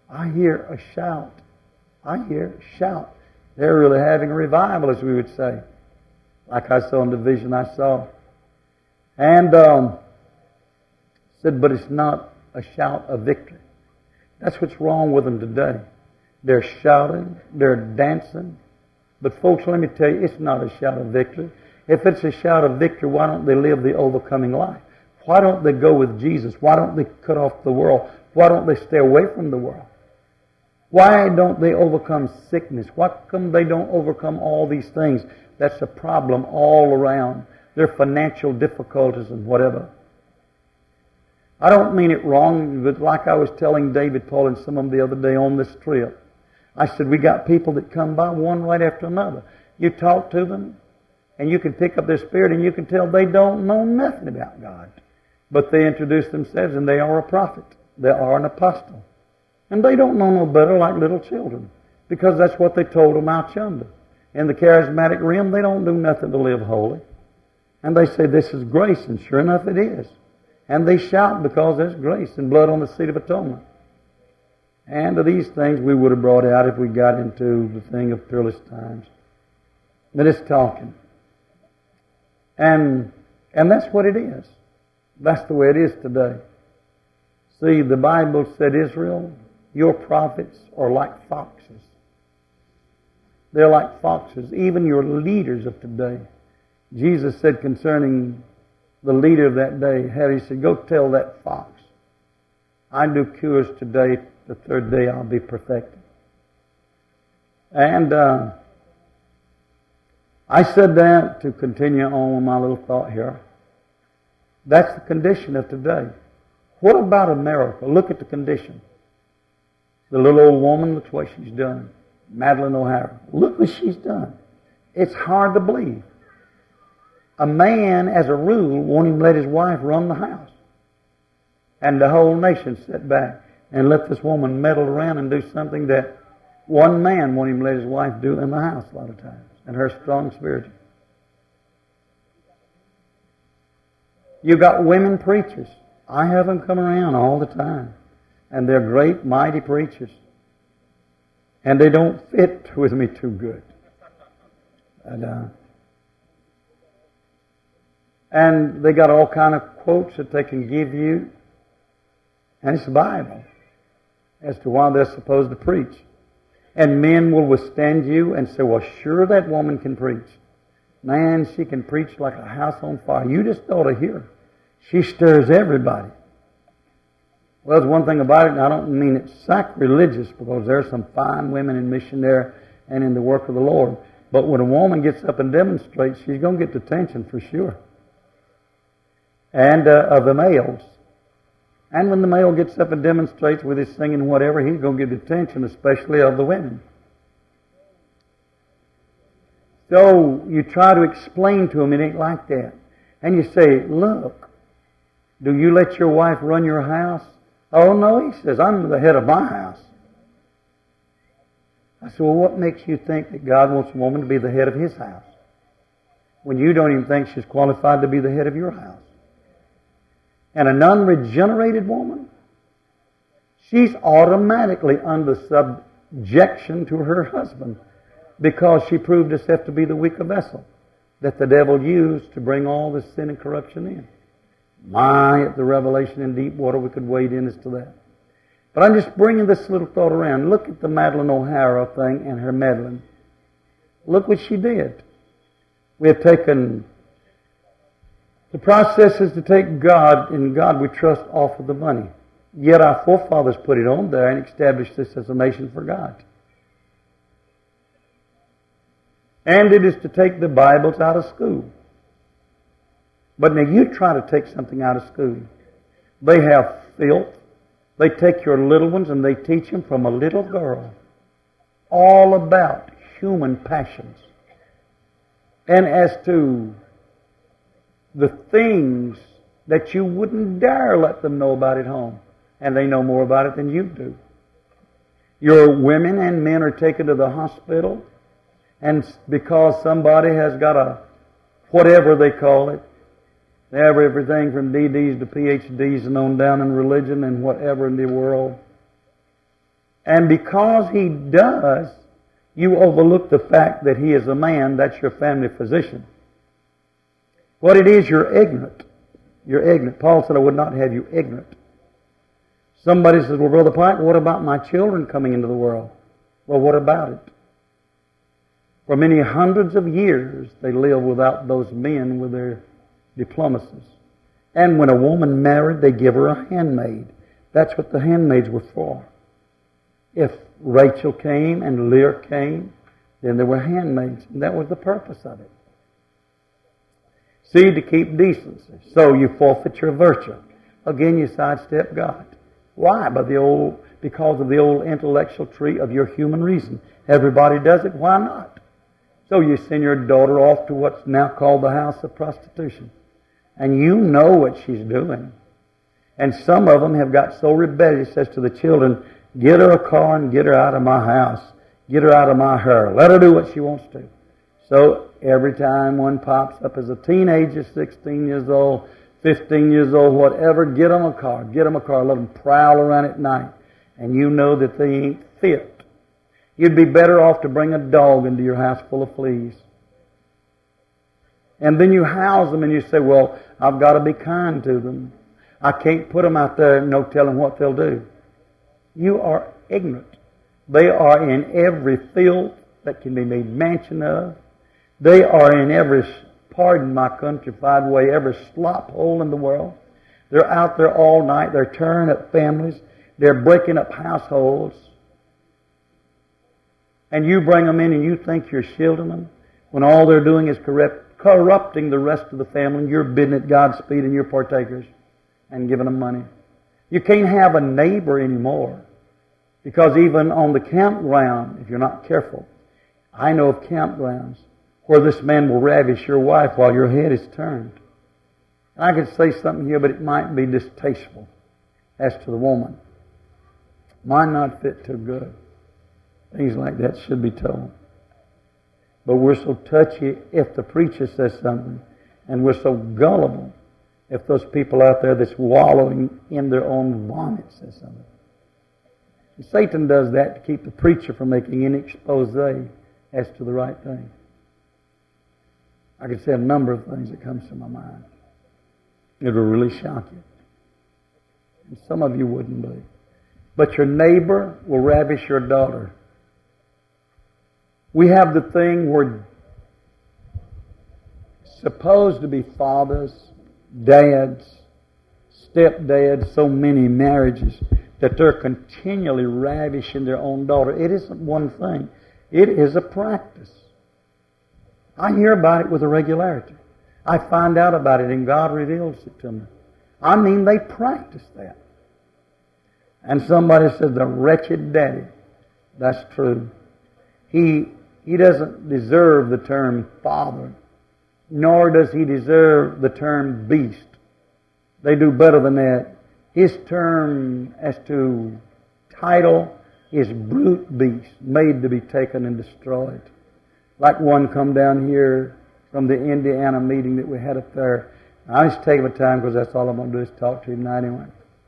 I hear a shout. I hear a shout. They're really having a revival, as we would say, like I saw in the vision I saw. And um, said, but it's not a shout of victory. That's what's wrong with them today. They're shouting, they're dancing. But folks, let me tell you, it's not a shout of victory. If it's a shout of victory, why don't they live the overcoming life? Why don't they go with Jesus? Why don't they cut off the world? Why don't they stay away from the world? Why don't they overcome sickness? Why come they don't overcome all these things? That's a problem all around. Their financial difficulties and whatever. I don't mean it wrong, but like I was telling David Paul and some of them the other day on this trip, I said, we got people that come by one right after another. You talk to them, and you can pick up their spirit, and you can tell they don't know nothing about God. But they introduce themselves, and they are a prophet. They are an apostle. And they don't know no better like little children, because that's what they told them out yonder. In the charismatic realm, they don't do nothing to live holy. And they say, this is grace, and sure enough it is. And they shout because there's grace and blood on the seat of atonement. And of these things we would have brought out if we got into the thing of peerless times. But it's talking. And, and that's what it is. That's the way it is today. See, the Bible said, Israel, your prophets are like foxes. They're like foxes. Even your leaders of today. Jesus said concerning the leader of that day, he said, go tell that fox, I do cures today, the third day I'll be perfected. And uh, I said that to continue on with my little thought here. That's the condition of today. What about America? Look at the condition. The little old woman, look what she's done. Madeleine O'Hara. Look what she's done. It's hard to believe. A man, as a rule, won't even let his wife run the house. And the whole nation sit back and let this woman meddle around and do something that one man won't even let his wife do in the house a lot of times. And her strong spirit. You got women preachers. I have them come around all the time. And they're great, mighty preachers. And they don't fit with me too good. And, uh, and they got all kind of quotes that they can give you. And it's the Bible as to why they're supposed to preach. And men will withstand you and say, well, sure that woman can preach. Man, she can preach like a house on fire. You just ought to hear her. She stirs everybody. Well, there's one thing about it, and I don't mean it's sacrilegious, because there are some fine women in mission there and in the work of the Lord. But when a woman gets up and demonstrates, she's going to get the attention for sure. And uh, of the males. And when the male gets up and demonstrates with his singing whatever, he's going to get the attention, especially of the women. So you try to explain to him it ain't like that. And you say, look, do you let your wife run your house? Oh, no, he says, I'm the head of my house. I said, well, what makes you think that God wants a woman to be the head of His house when you don't even think she's qualified to be the head of your house? And an unregenerated woman, she's automatically under subjection to her husband because she proved herself to be the weaker vessel that the devil used to bring all this sin and corruption in. My, at the revelation in deep water, we could wade in as to that. But I'm just bringing this little thought around. Look at the Madeleine O'Hara thing and her meddling. Look what she did. We have taken... The process is to take God, in God we trust, off of the money. Yet our forefathers put it on there and established this as a nation for God. And it is to take the Bibles out of school. But now you try to take something out of school. They have filth. They take your little ones and they teach them from a little girl all about human passions. And as to the things that you wouldn't dare let them know about at home. And they know more about it than you do. Your women and men are taken to the hospital, and because somebody has got a, whatever they call it, they have everything from D Ds to P H Ds and on down in religion and whatever in the world. And because he does, you overlook the fact that he is a man. That's your family physician. What it is, you're ignorant. You're ignorant. Paul said, I would not have you ignorant. Somebody says, well, Brother Pike, what about my children coming into the world? Well, what about it? For many hundreds of years, they lived without those men with their diplomacies. And when a woman married, they give her a handmaid. That's what the handmaids were for. If Rachel came and Leah came, then there were handmaids. And that was the purpose of it. See, to keep decency. So you forfeit your virtue. Again, you sidestep God. Why? By the old, because of the old intellectual tree of your human reason. Everybody does it. Why not? So you send your daughter off to what's now called the house of prostitution. And you know what she's doing. And some of them have got so rebellious as to the children, get her a car and get her out of my house. Get her out of my hair. Let her do what she wants to. So every time one pops up as a teenager, sixteen years old, fifteen years old, whatever, get them a car. Get them a car. Let them prowl around at night. And you know that they ain't fit. You'd be better off to bring a dog into your house full of fleas. And then you house them and you say, well, I've got to be kind to them. I can't put them out there and no telling what they'll do. You are ignorant. They are in every filth that can be made mention of. They are in every, pardon my countrified way, every slop hole in the world. They're out there all night. They're tearing up families. They're breaking up households. And you bring them in and you think you're shielding them when all they're doing is corrupt, corrupting the rest of the family. And you're bidding it Godspeed and you're partakers and giving them money. You can't have a neighbor anymore because even on the campground, if you're not careful, I know of campgrounds where this man will ravish your wife while your head is turned. And I could say something here, but it might be distasteful as to the woman. Might not fit too good. Things like that should be told. But we're so touchy if the preacher says something, and we're so gullible if those people out there that's wallowing in their own vomit says something. And Satan does that to keep the preacher from making any expose as to the right thing. I could say a number of things that comes to my mind. It will really shock you. And some of you wouldn't be. But your neighbor will ravish your daughter. We have the thing where supposed to be fathers, dads, stepdads, so many marriages that they're continually ravishing their own daughter. It isn't one thing. It is a practice. I hear about it with a regularity. I find out about it and God reveals it to me. I mean, they practice that. And somebody said, the wretched daddy. That's true. He He doesn't deserve the term father, nor does he deserve the term beast. They do better than that. His term as to title is brute beast, made to be taken and destroyed. Like one come down here from the Indiana meeting that we had up there. I just take my time because that's all I'm going to do is talk to him tonight anyway.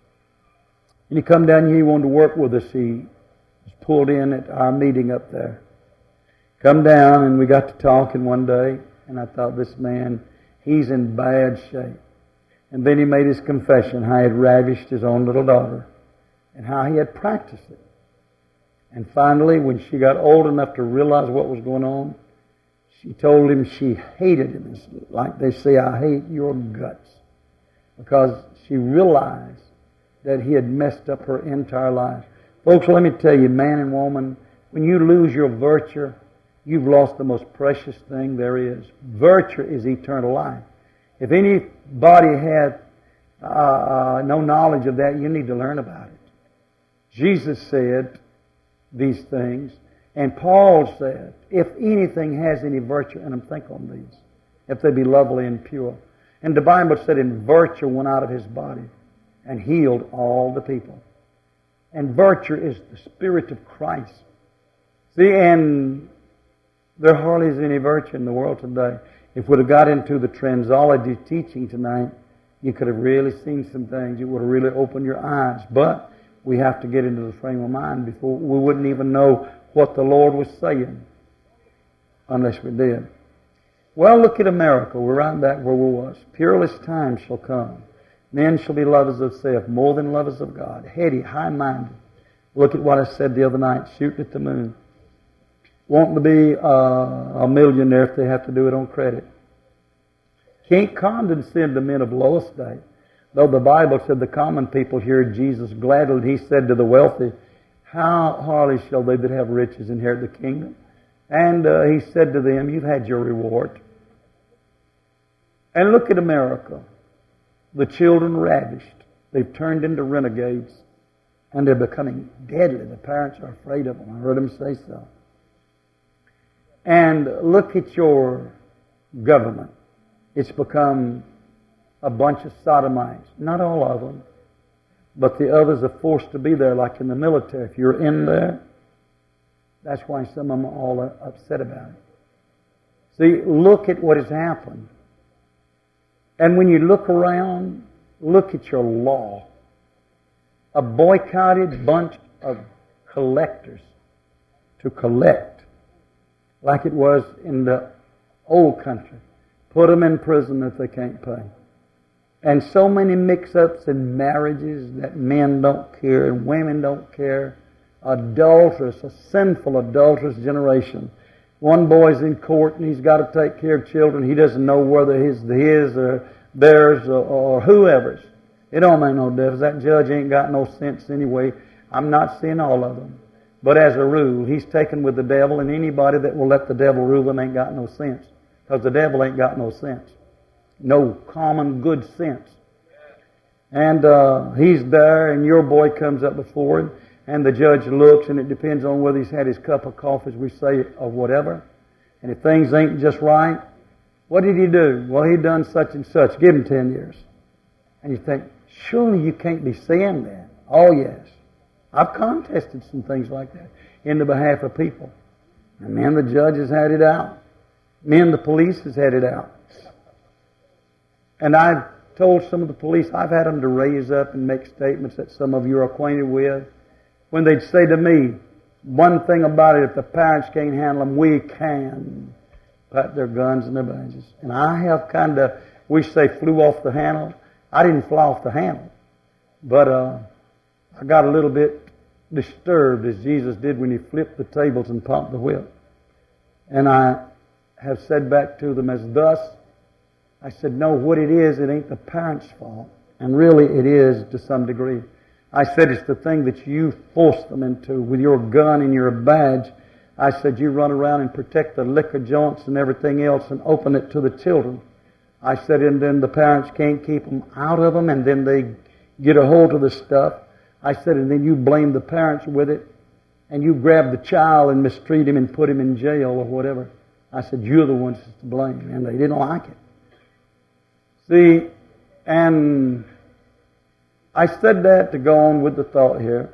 And he come down here, he wanted to work with us. He was pulled in at our meeting up there. Come down, and we got to talking one day, and I thought, this man, he's in bad shape. And then he made his confession, how he had ravished his own little daughter, and how he had practiced it. And finally, when she got old enough to realize what was going on, she told him she hated him. It's like they say, I hate your guts. Because she realized that he had messed up her entire life. Folks, let me tell you, man and woman, when you lose your virtue, you've lost the most precious thing there is. Virtue is eternal life. If anybody had uh, uh, no knowledge of that, you need to learn about it. Jesus said these things, and Paul said, if anything has any virtue in them, think on these, if they be lovely and pure. And the Bible said, in virtue went out of his body and healed all the people. And virtue is the Spirit of Christ. See, and there hardly is any virtue in the world today. If we'd have got into the transology teaching tonight, you could have really seen some things. It would have really opened your eyes. But We have to get into the frame of mind before we wouldn't even know what the Lord was saying unless we did. Well, look at America. We're right back where we was. Peerless times shall come. Men shall be lovers of self more than lovers of God. Heady, high-minded. Look at what I said the other night, shooting at the moon. Wanting to be uh, a millionaire if they have to do it on credit. Can't condescend to men of low estate. Though the Bible said the common people hear Jesus gladly, he said to the wealthy, how hardly shall they that have riches inherit the kingdom? And uh, he said to them, you've had your reward. And look at America. The children ravished. They've turned into renegades. And they're becoming deadly. The parents are afraid of them. I heard them say so. And look at your government. It's become a bunch of sodomites. Not all of them. But the others are forced to be there, like in the military. If you're in there, that's why some of them are all upset about it. See, look at what has happened. And when you look around, look at your law. A boycotted bunch of collectors to collect, like it was in the old country. Put them in prison if they can't pay. And so many mix-ups in marriages that men don't care and women don't care. Adulterous, a sinful, adulterous generation. One boy's in court and he's got to take care of children. He doesn't know whether it's his or theirs or, or whoever's. It don't make no difference. That judge ain't got no sense anyway. I'm not seeing all of them. But as a rule, he's taken with the devil, and anybody that will let the devil rule them ain't got no sense. Because the devil ain't got no sense. No common good sense. And uh, he's there, and your boy comes up before him, and the judge looks, and it depends on whether he's had his cup of coffee, as we say, or whatever. And if things ain't just right, what did he do? Well, he done such and such. Give him ten years. And you think, surely you can't be saying that. Oh, yes. I've contested some things like that in the behalf of people. And man, the judge has had it out. Men, the police has had it out. And I've told some of the police, I've had them to raise up and make statements that some of you are acquainted with. When they'd say to me, one thing about it, if the parents can't handle them, we can. Pat their guns and their badges. And I have kind of, we say, flew off the handle. I didn't fly off the handle. But uh, I got a little bit disturbed, as Jesus did when he flipped the tables and popped the whip. And I have said back to them as thus, I said, no, what it is, it ain't the parents' fault. And really it is to some degree. I said, it's the thing that you force them into with your gun and your badge. I said, you run around and protect the liquor joints and everything else and open it to the children. I said, and then the parents can't keep them out of them, and then they get a hold of the stuff. I said, and then you blame the parents with it, and you grab the child and mistreat him and put him in jail or whatever. I said, you're the ones to blame, and they didn't like it. See, and I said that to go on with the thought here.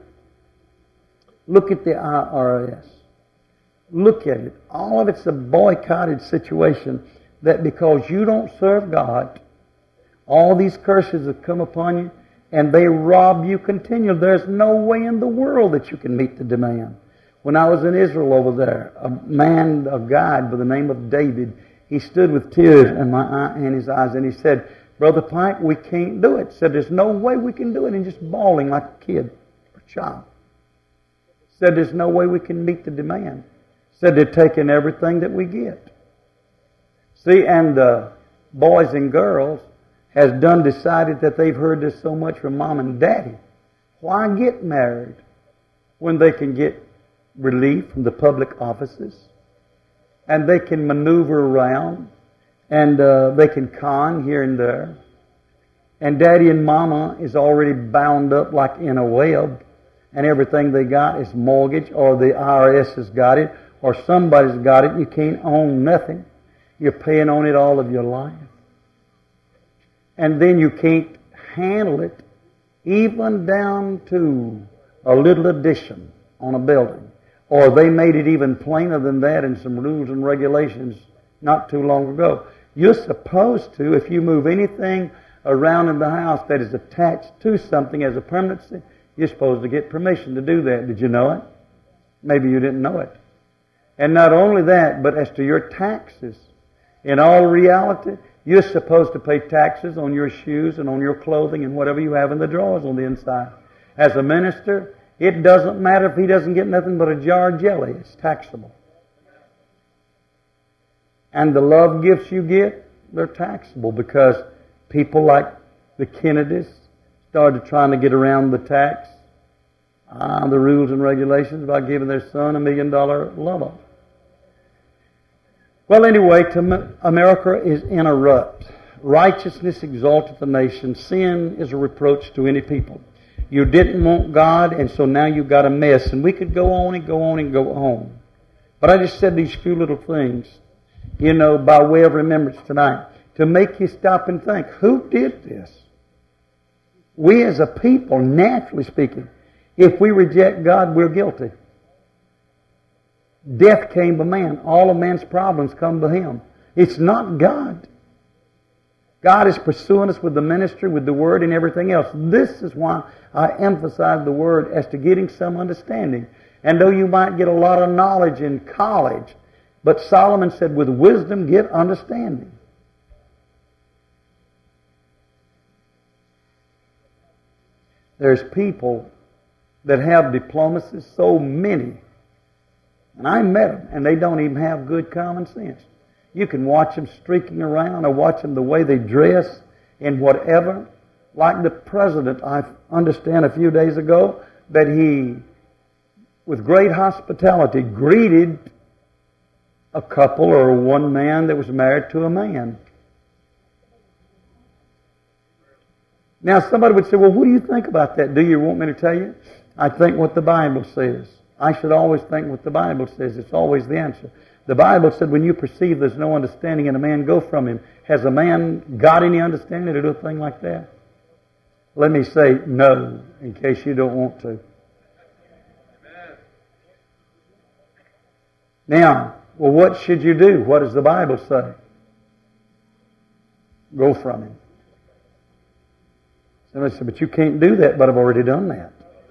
Look at the I R S. Look at it. All of it's a boycotted situation that because you don't serve God, all these curses have come upon you and they rob you continually. There's no way in the world that you can meet the demand. When I was in Israel over there, a man, a guide by the name of David, he stood with tears in my eye, in his eyes, and he said, Brother Pike, we can't do it. Said, there's no way we can do it. And just bawling like a kid or a child. Said, there's no way we can meet the demand. Said, they're taking everything that we get. See, and the boys and girls has done decided that they've heard this so much from mom and daddy. Why get married when they can get relief from the public offices? And they can maneuver around. And uh, they can con here and there. And daddy and mama is already bound up like in a web. And everything they got is mortgage, or the I R S has got it, or somebody's got it. You can't own nothing. You're paying on it all of your life. And then you can't handle it, even down to a little addition on a building. Or they made it even plainer than that in some rules and regulations not too long ago. You're supposed to, if you move anything around in the house that is attached to something as a permanency, You're supposed to get permission to do that. Did you know it? Maybe you didn't know it. And not only that, but as to your taxes, in all reality, you're supposed to pay taxes on your shoes and on your clothing and whatever you have in the drawers on the inside. As a minister, it doesn't matter if he doesn't get nothing but a jar of jelly. It's taxable. And the love gifts you get, they're taxable because people like the Kennedys started trying to get around the tax, uh, the rules and regulations by giving their son a million dollar love offering. Well, anyway, to America is in a rut. Righteousness exalteth the nation. Sin is a reproach to any people. You didn't want God, and so now you've got a mess. And we could go on and go on and go on. But I just said these few little things, you know, by way of remembrance tonight, to make you stop and think, who did this? We as a people, naturally speaking, if we reject God, we're guilty. Death came by man. All of man's problems come by him. It's not God. God is pursuing us with the ministry, with the Word, and everything else. This is why I emphasize the Word as to getting some understanding. And though you might get a lot of knowledge in college, but Solomon said, with wisdom get understanding. There's people that have diplomas, so many. And I met them, and they don't even have good common sense. You can watch them streaking around or watch them the way they dress and whatever. Like the president, I understand a few days ago, that he, with great hospitality, greeted a couple or one man that was married to a man. Now somebody would say, well, what do you think about that? Do you want me to tell you? I think what the Bible says. I should always think what the Bible says. It's always the answer. The Bible said when you perceive there's no understanding in a man, go from him. Has a man got any understanding to do a thing like that? Let me say no, in case you don't want to. Now, well, what should you do? What does the Bible say? Go from him. Somebody said, but you can't do that, but I've already done that.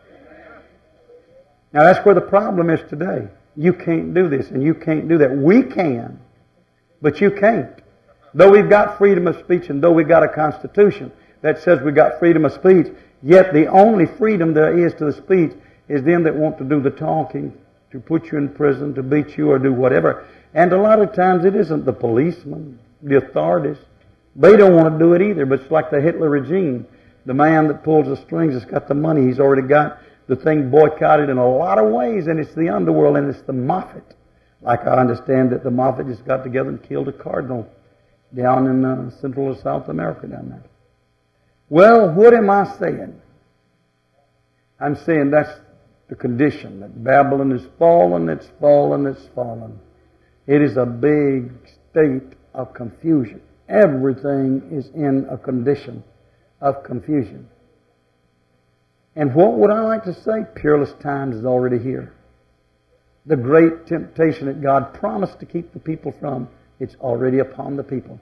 Now that's where the problem is today. You can't do this and you can't do that. We can, but you can't. Though we've got freedom of speech and though we've got a constitution that says we've got freedom of speech, yet the only freedom there is to the speech is them that want to do the talking, to put you in prison, to beat you or do whatever. And a lot of times it isn't the policemen, the authorities. They don't want to do it either, but it's like the Hitler regime. The man that pulls the strings has got the money. He's already got the thing boycotted in a lot of ways, and it's the underworld, and it's the Moffat. Like I understand that the Moffat just got together and killed a cardinal down in uh, Central or South America down there. Well, what am I saying? I'm saying that's the condition, that Babylon is fallen, it's fallen, it's fallen. It is a big state of confusion. Everything is in a condition of confusion. And what would I like to say? Peerless times is already here. The great temptation that God promised to keep the people from, it's already upon the people.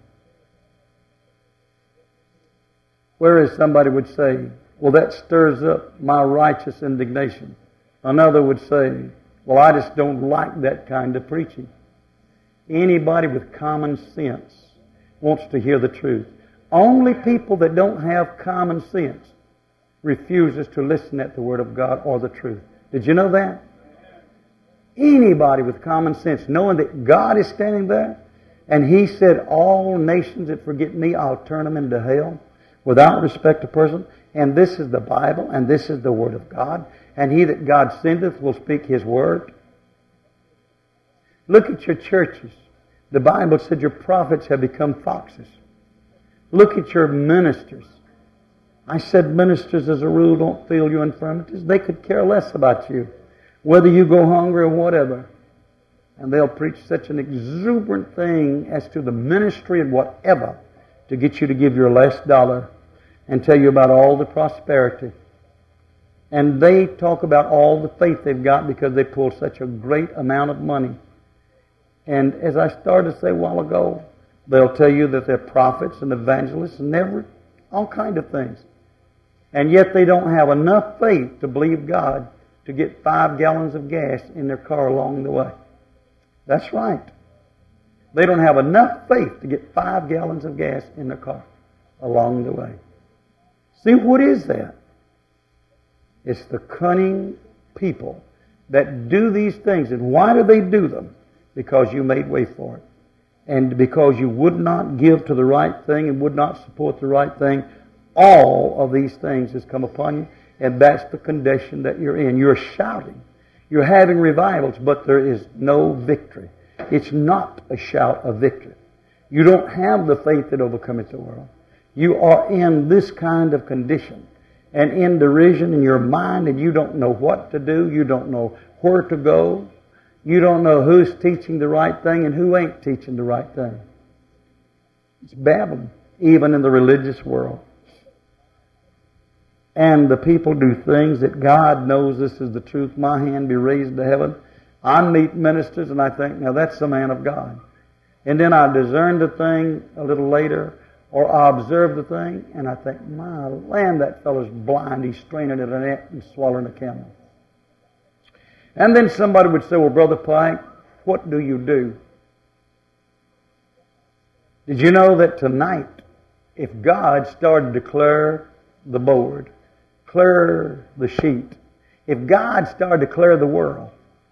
Whereas somebody would say, well, that stirs up my righteous indignation. Another would say, well, I just don't like that kind of preaching. Anybody with common sense wants to hear the truth. Only people that don't have common sense refuses to listen at the Word of God or the truth. Did you know that? Anybody with common sense, knowing that God is standing there, and He said, all nations that forget me, I'll turn them into hell, without respect to person, and this is the Bible, and this is the Word of God, and he that God sendeth will speak His Word. Look at your churches. The Bible said your prophets have become foxes. Look at your ministers. I said ministers as a rule don't feel your infirmities. They could care less about you, whether you go hungry or whatever. And they'll preach such an exuberant thing as to the ministry and whatever to get you to give your last dollar and tell you about all the prosperity. And they talk about all the faith they've got because they pull such a great amount of money. And as I started to say a while ago, they'll tell you that they're prophets and evangelists and every, all kind of things. And yet they don't have enough faith to believe God to get five gallons of gas in their car along the way. That's right. They don't have enough faith to get five gallons of gas in their car along the way. See, what is that? It's the cunning people that do these things. And why do they do them? Because you made way for it. And because you would not give to the right thing and would not support the right thing, all of these things has come upon you. And that's the condition that you're in. You're shouting. You're having revivals, but there is no victory. It's not a shout of victory. You don't have the faith that overcometh the world. You are in this kind of condition and in derision in your mind, and you don't know what to do. You don't know where to go. You don't know who's teaching the right thing and who ain't teaching the right thing. It's Babylon, even in the religious world. And the people do things that God knows this is the truth. My hand be raised to heaven. I meet ministers and I think, now that's the man of God. And then I discern the thing a little later, or I observe the thing, and I think, my land, that fellow's blind. He's straining at a net and swallowing a camel. And then somebody would say, well, Brother Pike, what do you do? Did you know that tonight, if God started to clear the board, clear the sheet, if God started to clear the world,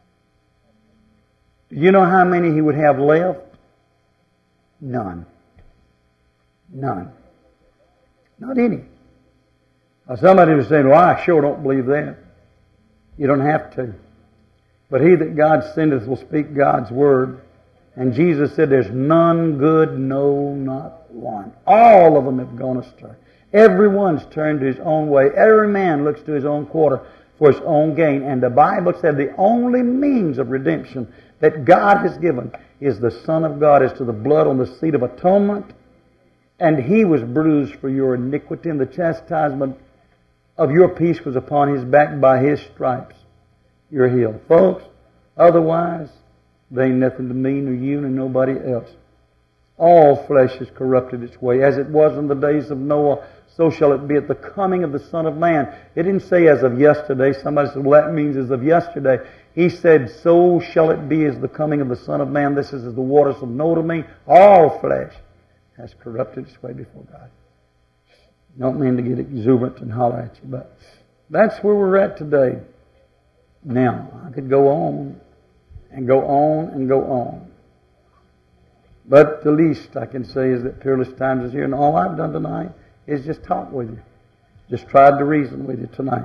do you know how many He would have left? None. None. Not any. Now somebody was saying, well, I sure don't believe that. You don't have to. But he that God sendeth will speak God's word. And Jesus said, there's none good, no, not one. All of them have gone astray. Everyone's turned to his own way. Every man looks to his own quarter for his own gain. And the Bible said the only means of redemption that God has given is the Son of God, is to the blood on the seat of atonement. And He was bruised for your iniquity, and the chastisement of your peace was upon His back. By His stripes you're healed. Folks, otherwise, they ain't nothing to me, nor you, nor nobody else. All flesh has corrupted its way. As it was in the days of Noah, so shall it be at the coming of the Son of Man. It didn't say as of yesterday. Somebody said, well, that means as of yesterday. He said, so shall it be as the coming of the Son of Man. This is as the waters of Noah to me. All flesh has corrupted its way before God. Don't mean to get exuberant and holler at you, but that's where we're at today. Now, I could go on and go on and go on. But the least I can say is that Peerless Times is here, and all I've done tonight is just talk with you. Just tried to reason with you tonight.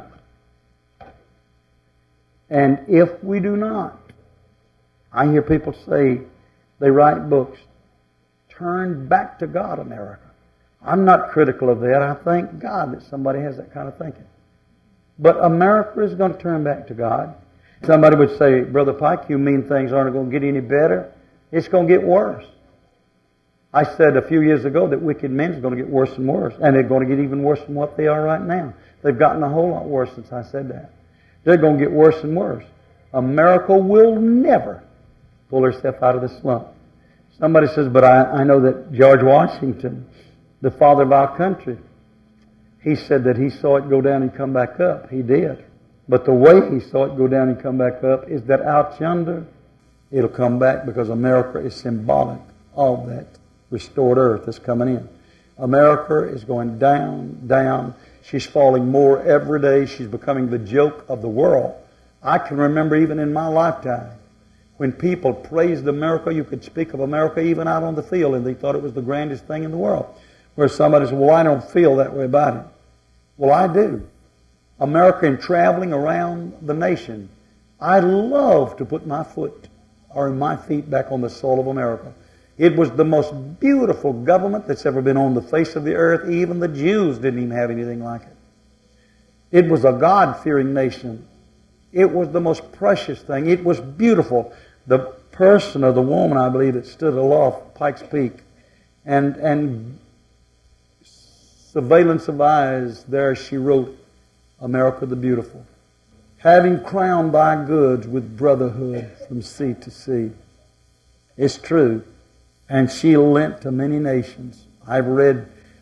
And if we do not, I hear people say they write books, turn back to God, America. I'm not critical of that. I thank God that somebody has that kind of thinking. But America is going to turn back to God. Somebody would say, Brother Pike, you mean things aren't going to get any better? It's going to get worse. I said a few years ago that wicked men is going to get worse and worse. And they're going to get even worse than what they are right now. They've gotten a whole lot worse since I said that. They're going to get worse and worse. America will never pull herself out of the slump. Somebody says, but I, I know that George Washington, the father of our country, he said that he saw it go down and come back up. He did. But the way he saw it go down and come back up is that out yonder, it'll come back because America is symbolic of that restored earth that's coming in. America is going down, down. She's falling more every day. She's becoming the joke of the world. I can remember even in my lifetime, when people praised America, you could speak of America even out on the field, and they thought it was the grandest thing in the world. Where somebody said, well, I don't feel that way about it. Well, I do. America, in traveling around the nation, I love to put my foot or my feet back on the soil of America. It was the most beautiful government that's ever been on the face of the earth. Even the Jews didn't even have anything like it. It was a God-fearing nation. It was the most precious thing. It was beautiful. The person or the woman, I believe, that stood aloft Pikes Peak and and surveillance of eyes, there she wrote, America the Beautiful. Having crowned thy goods with brotherhood from sea to sea. It's true. And she lent to many nations. I've read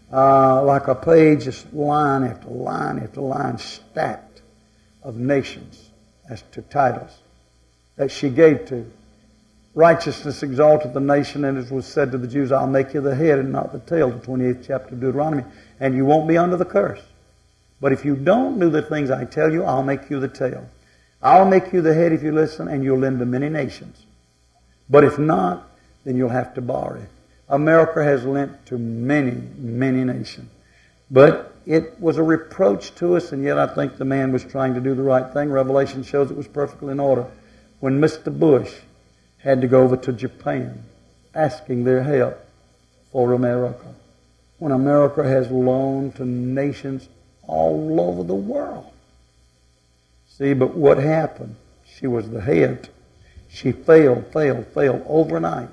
uh, like a page, just line after line after line stacked of nations as to titles that she gave to. Righteousness exalted the nation, and it was said to the Jews, I'll make you the head and not the tail, the twenty-eighth chapter of Deuteronomy, and you won't be under the curse. But if you don't do the things I tell you, I'll make you the tail. I'll make you the head if you listen, and you'll lend to many nations. But if not, then you'll have to borrow. America has lent to many, many nations. But it was a reproach to us, and yet I think the man was trying to do the right thing. Revelation shows it was perfectly in order. When Mister Bush had to go over to Japan asking their help for America, when America has loaned to nations all over the world. See, but what happened? She was the head. She failed, failed, failed overnight.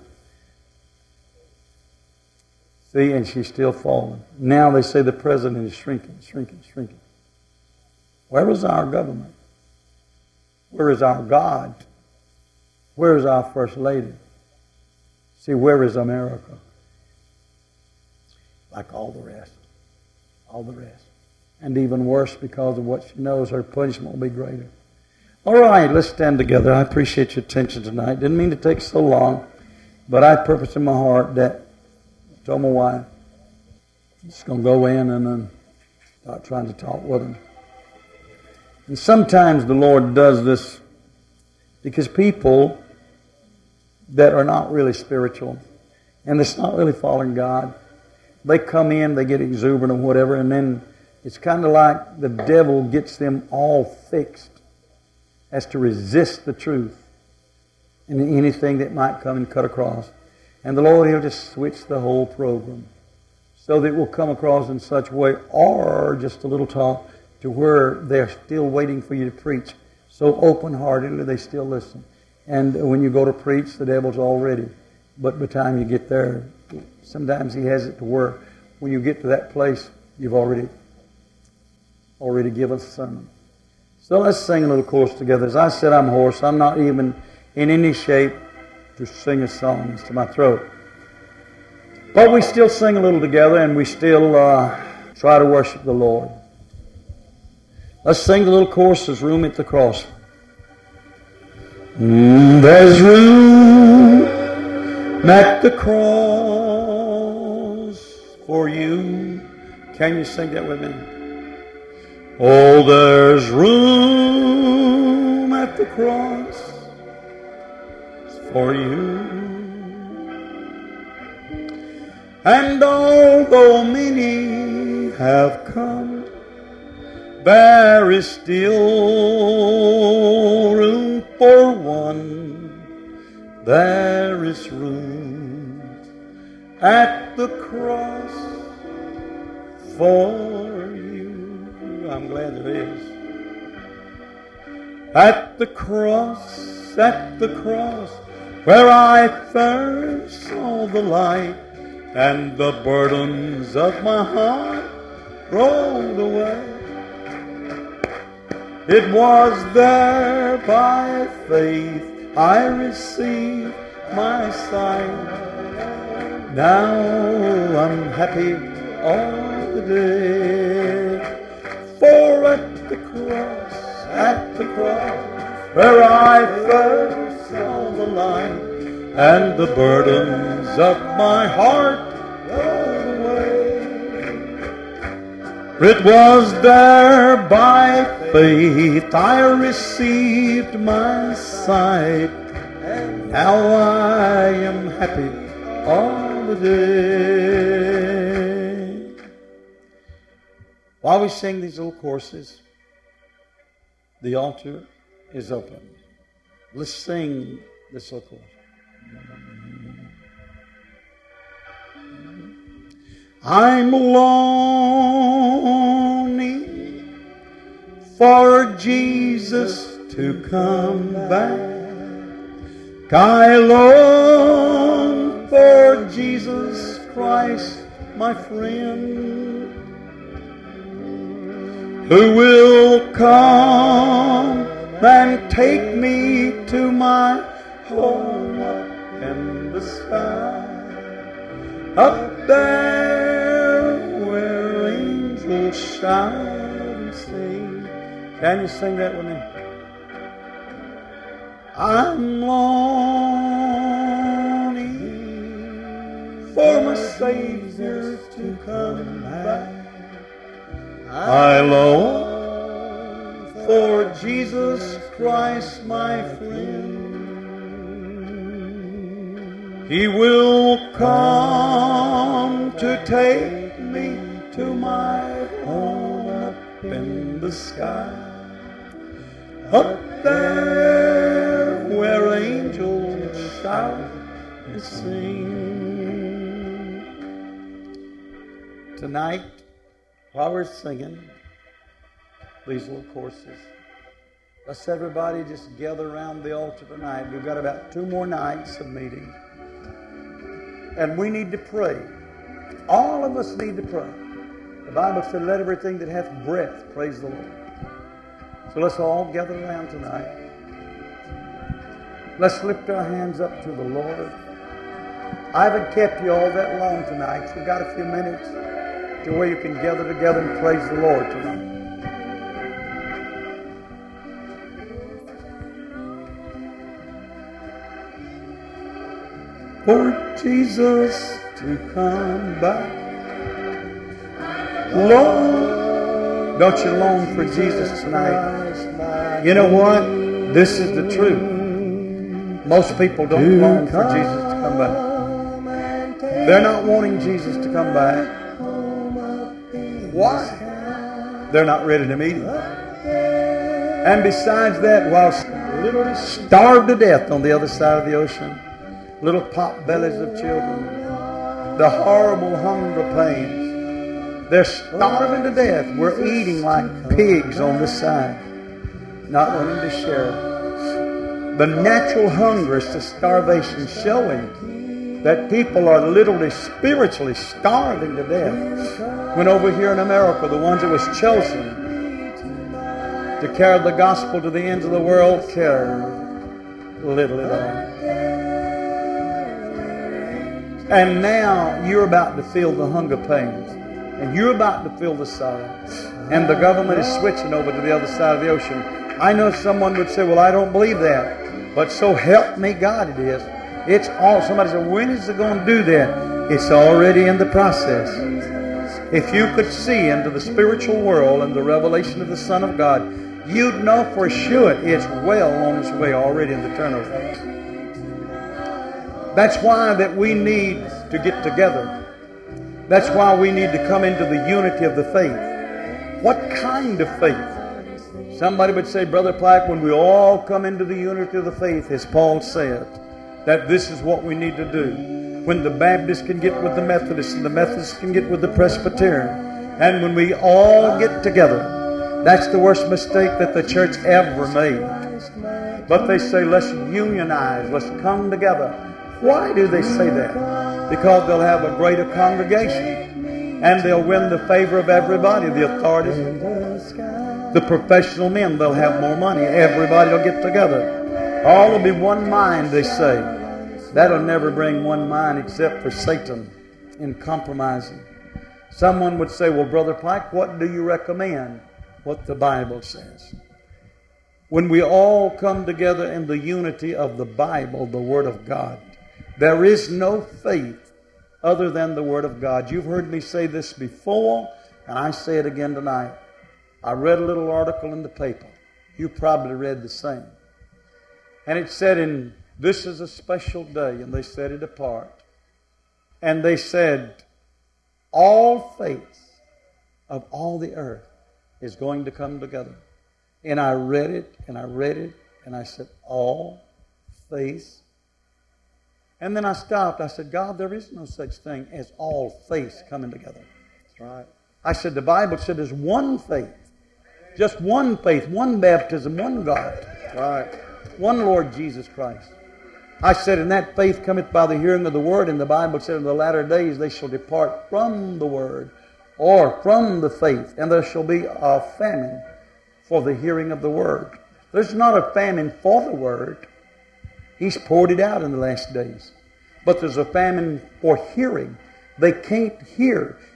See, and she's still falling. Now they say the president is shrinking, shrinking, shrinking. Where is our government? Where is our God? Where is our First Lady? See, where is America? Like all the rest. All the rest. And even worse, because of what she knows, her punishment will be greater. All right, let's stand together. I appreciate your attention tonight. Didn't mean to take so long, but I purpose in my heart that I told my wife, I'm just going to go in and then start trying to talk with them. And sometimes the Lord does this because people that are not really spiritual and that's not really following God, they come in, they get exuberant or whatever, and then it's kind of like the devil gets them all fixed as to resist the truth and anything that might come and cut across. And the Lord, He'll just switch the whole program so that it will come across in such a way, or just a little talk, to where they're still waiting for you to preach. So open-heartedly, they still listen. And when you go to preach, the devil's all ready. But by the time you get there, sometimes he has it to where when you get to that place, you've already already given a sermon. So let's sing a little chorus together. As I said, I'm hoarse. I'm not even in any shape to sing a song. It's to my throat. But we still sing a little together, and we still uh, try to worship the Lord. Let's sing the little chorus, There's Room at the Cross. Mm, there's room at the cross for you. Can you sing that with me? Oh, there's room at the cross for you. And although many have come, there is still room for one. There is room at the cross for you. I'm glad there is. At the cross, at the cross, where I first saw the light, and the burdens of my heart rolled away. It was there by faith I received my sight. Now I'm happy all the day. For at the cross, at the cross, where I first saw the light, and the burdens of my heart rolled away. It was there by faith I received my sight, and now I am happy all the day. While we sing these little choruses, the altar is open. Let's sing this little chorus. I'm longing for Jesus to come back. I long for Jesus Christ, my friend, who will come and take me to my home up in the sky. Up there and shout and sing. Can you sing that with me? I'm longing for my Savior to come back. I long for Jesus Christ, my friend. He will come to take me to my home up in the sky, up there where angels shout and sing. Tonight, while we're singing these little courses, let's everybody just gather around the altar tonight. We've got about two more nights of meeting. And we need to pray. All of us need to pray. The Bible said, let everything that hath breath praise the Lord. So let's all gather around tonight. Let's lift our hands up to the Lord. I haven't kept you all that long tonight. You've got a few minutes to where you can gather together and praise the Lord tonight. For Jesus to come back. Lord, don't you long for Jesus tonight? You know what? This is the truth. Most people don't long for Jesus to come back. They're not wanting Jesus to come back. Why? They're not ready to meet Him. And besides that, while literally starved to death on the other side of the ocean, little pot bellies of children, the horrible hunger pains, they're starving to death. We're eating like pigs on this side, not wanting to share. The natural hunger is to starvation, showing that people are literally spiritually starving to death. When over here in America, the ones that was chosen to carry the gospel to the ends of the world care little at all. And now you're about to feel the hunger pains. And you're about to feel the sorrow. And the government is switching over to the other side of the ocean. I know someone would say, well, I don't believe that. But so help me God it is. It's all, somebody said, when is it going to do that? It's already in the process. If you could see into the spiritual world and the revelation of the Son of God, you'd know for sure it's well on its way already in the turnover. That's why that we need to get together. That's why we need to come into the unity of the faith. What kind of faith? Somebody would say, Brother Pike, when we all come into the unity of the faith, as Paul said, that this is what we need to do. When the Baptists can get with the Methodists and the Methodists can get with the Presbyterian, and when we all get together, that's the worst mistake that the church ever made. But they say, let's unionize, let's come together. Why do they say that? Because they'll have a greater congregation and they'll win the favor of everybody, the authorities, the professional men. They'll have more money. Everybody will get together. All will be one mind, they say. That'll never bring one mind except for Satan in compromising. Someone would say, well, Brother Pike, what do you recommend? What the Bible says. When we all come together in the unity of the Bible, the Word of God, there is no faith other than the Word of God. You've heard me say this before, and I say it again tonight. I read a little article in the paper. You probably read the same. And it said, in this is a special day, and they set it apart. And they said, all faith of all the earth is going to come together. And I read it, and I read it, and I said, all faith. And then I stopped. I said, God, there is no such thing as all faith coming together. That's right. I said, the Bible said there's one faith. Just one faith, one baptism, one God. Right. One Lord Jesus Christ. I said, and that faith cometh by the hearing of the Word, and the Bible said in the latter days they shall depart from the Word, or from the faith, and there shall be a famine for the hearing of the Word. There's not a famine for the Word. He's poured it out in the last days. But there's a famine for hearing. They can't hear.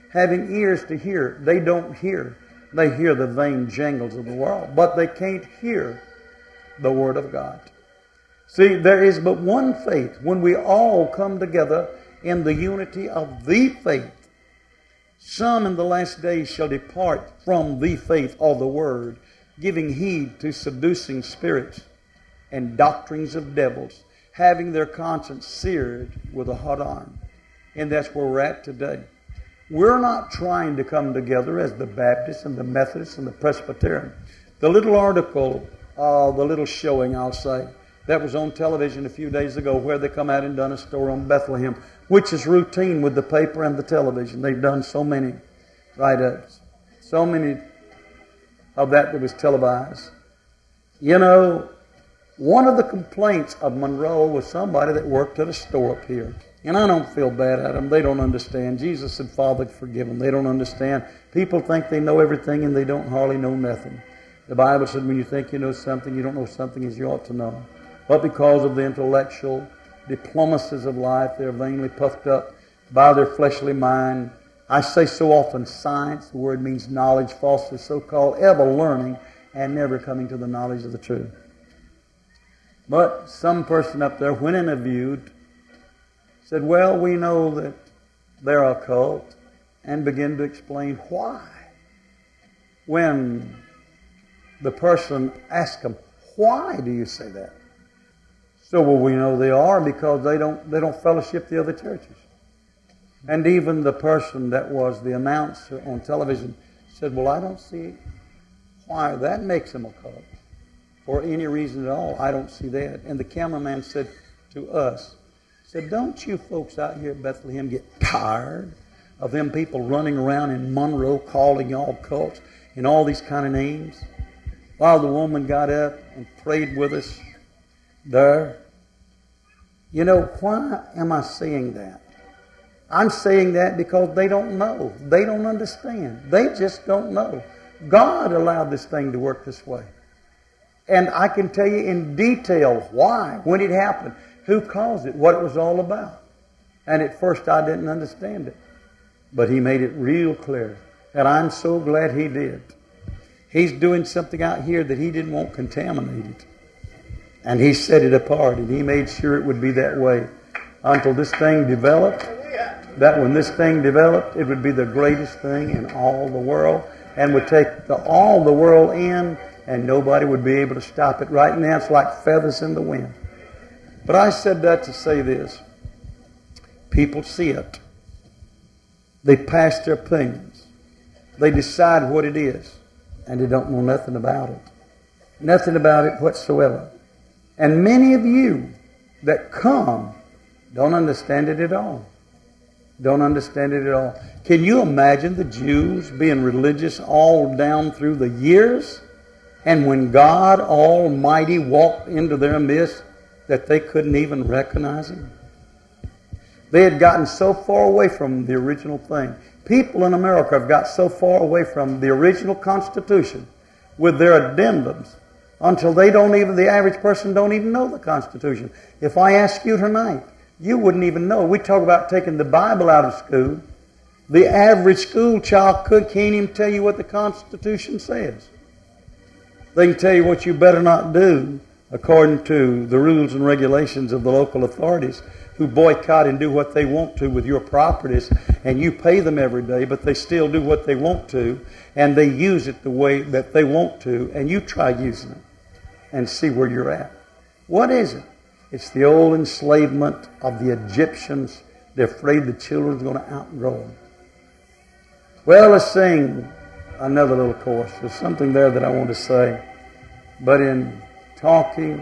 having ears to hear. They don't hear. They hear the vain jangles of the world, but they can't hear the Word of God. See, there is but one faith. When we all come together in the unity of the faith, some in the last days shall depart from the faith or the Word, giving heed to seducing spirits and doctrines of devils, having their conscience seared with a hot iron. And that's where we're at today. We're not trying to come together as the Baptists and the Methodists and the Presbyterian. The little article, uh, the little showing, I'll say, that was on television a few days ago where they come out and done a story on Bethlehem, which is routine with the paper and the television. They've done so many write-ups, so many of that that was televised. You know, one of the complaints of Monroe was somebody that worked at a store up here. And I don't feel bad at them. They don't understand. Jesus said, Father, forgive them. They don't understand. People think they know everything and they don't hardly know nothing. The Bible said when you think you know something, you don't know something as you ought to know. But because of the intellectual diplomacies of life, they're vainly puffed up by their fleshly mind. I say so often, science, the word means knowledge, falsely so-called, ever learning and never coming to the knowledge of the truth. But some person up there, when interviewed, said, well, we know that they're a cult, and began to explain why. When the person asked them, why do you say that? So, well, we know they are because they don't they don't fellowship the other churches. And even the person that was the announcer on television said, well, I don't see why that makes them a cult. For any reason at all, I don't see that. And the cameraman said to us, said, don't you folks out here at Bethlehem get tired of them people running around in Monroe calling y'all cults and all these kind of names? While the woman got up and prayed with us there. You know, why am I saying that? I'm saying that because they don't know. They don't understand. They just don't know. God allowed this thing to work this way. And I can tell you in detail why, when it happened, who caused it, what it was all about. And at first I didn't understand it. But He made it real clear. And I'm so glad He did. He's doing something out here that He didn't want contaminated. And He set it apart, and He made sure it would be that way until this thing developed. That when this thing developed, it would be the greatest thing in all the world and would take the, all the world in, and nobody would be able to stop it. Right now, it's like feathers in the wind. But I said that to say this. People see it. They pass their opinions. They decide what it is, and they don't know nothing about it. Nothing about it whatsoever. And many of you that come don't understand it at all. Don't understand it at all. Can you imagine the Jews being religious all down through the years? And when God Almighty walked into their midst, that they couldn't even recognize Him? They had gotten so far away from the original thing. People in America have got so far away from the original Constitution with their addendums until they don't even, the average person don't even know the Constitution. If I ask you tonight, you wouldn't even know. We talk about taking the Bible out of school. The average school child could, can't even tell you what the Constitution says. They can tell you what you better not do according to the rules and regulations of the local authorities who boycott and do what they want to with your properties, and you pay them every day, but they still do what they want to, and they use it the way that they want to, and you try using it and see where you're at. What is it? It's the old enslavement of the Egyptians. They're afraid the children's going to outgrow them. Well, let's sing another little chorus. There's something there that I want to say. But in talking,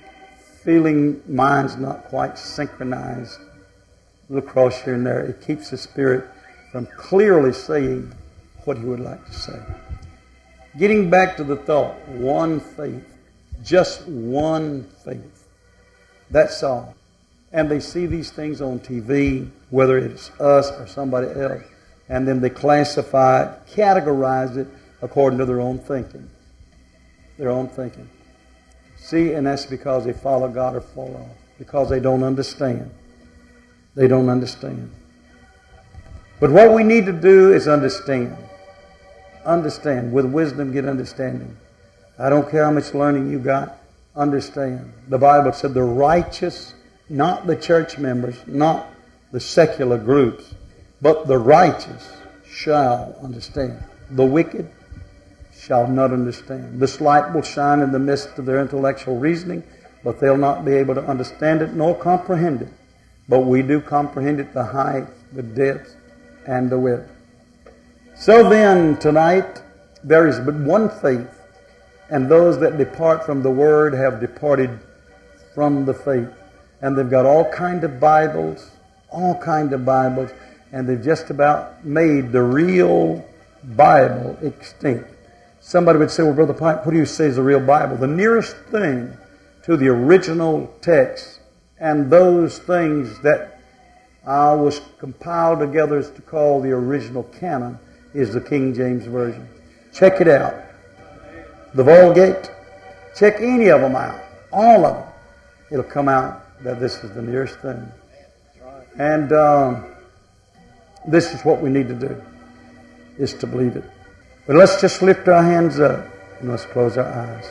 feeling minds not quite synchronized, a little cross here and there, it keeps the Spirit from clearly saying what He would like to say. Getting back to the thought, one faith, just one faith. That's all. And they see these things on T V, whether it's us or somebody else, and then they classify it, categorize it according to their own thinking. Their own thinking. See, and that's because they follow God or fall off. Because they don't understand. They don't understand. But what we need to do is understand. Understand. With wisdom, get understanding. I don't care how much learning you got. Understand. The Bible said the righteous, not the church members, not the secular groups, but the righteous shall understand. The wicked shall not understand. This light will shine in the midst of their intellectual reasoning, but they'll not be able to understand it nor comprehend it. But we do comprehend it, the height, the depth, and the width. So then, tonight, there is but one faith, and those that depart from the Word have departed from the faith. And they've got all kind of Bibles, all kind of Bibles, and they've just about made the real Bible extinct. Somebody would say, well, Brother Pike, what do you say is the real Bible? The nearest thing to the original text and those things that uh, was compiled together as to call the original canon is the King James Version. Check it out. The Vulgate, check any of them out. All of them. It'll come out that this is the nearest thing. And um, this is what we need to do, is to believe it. But let's just lift our hands up and let's close our eyes.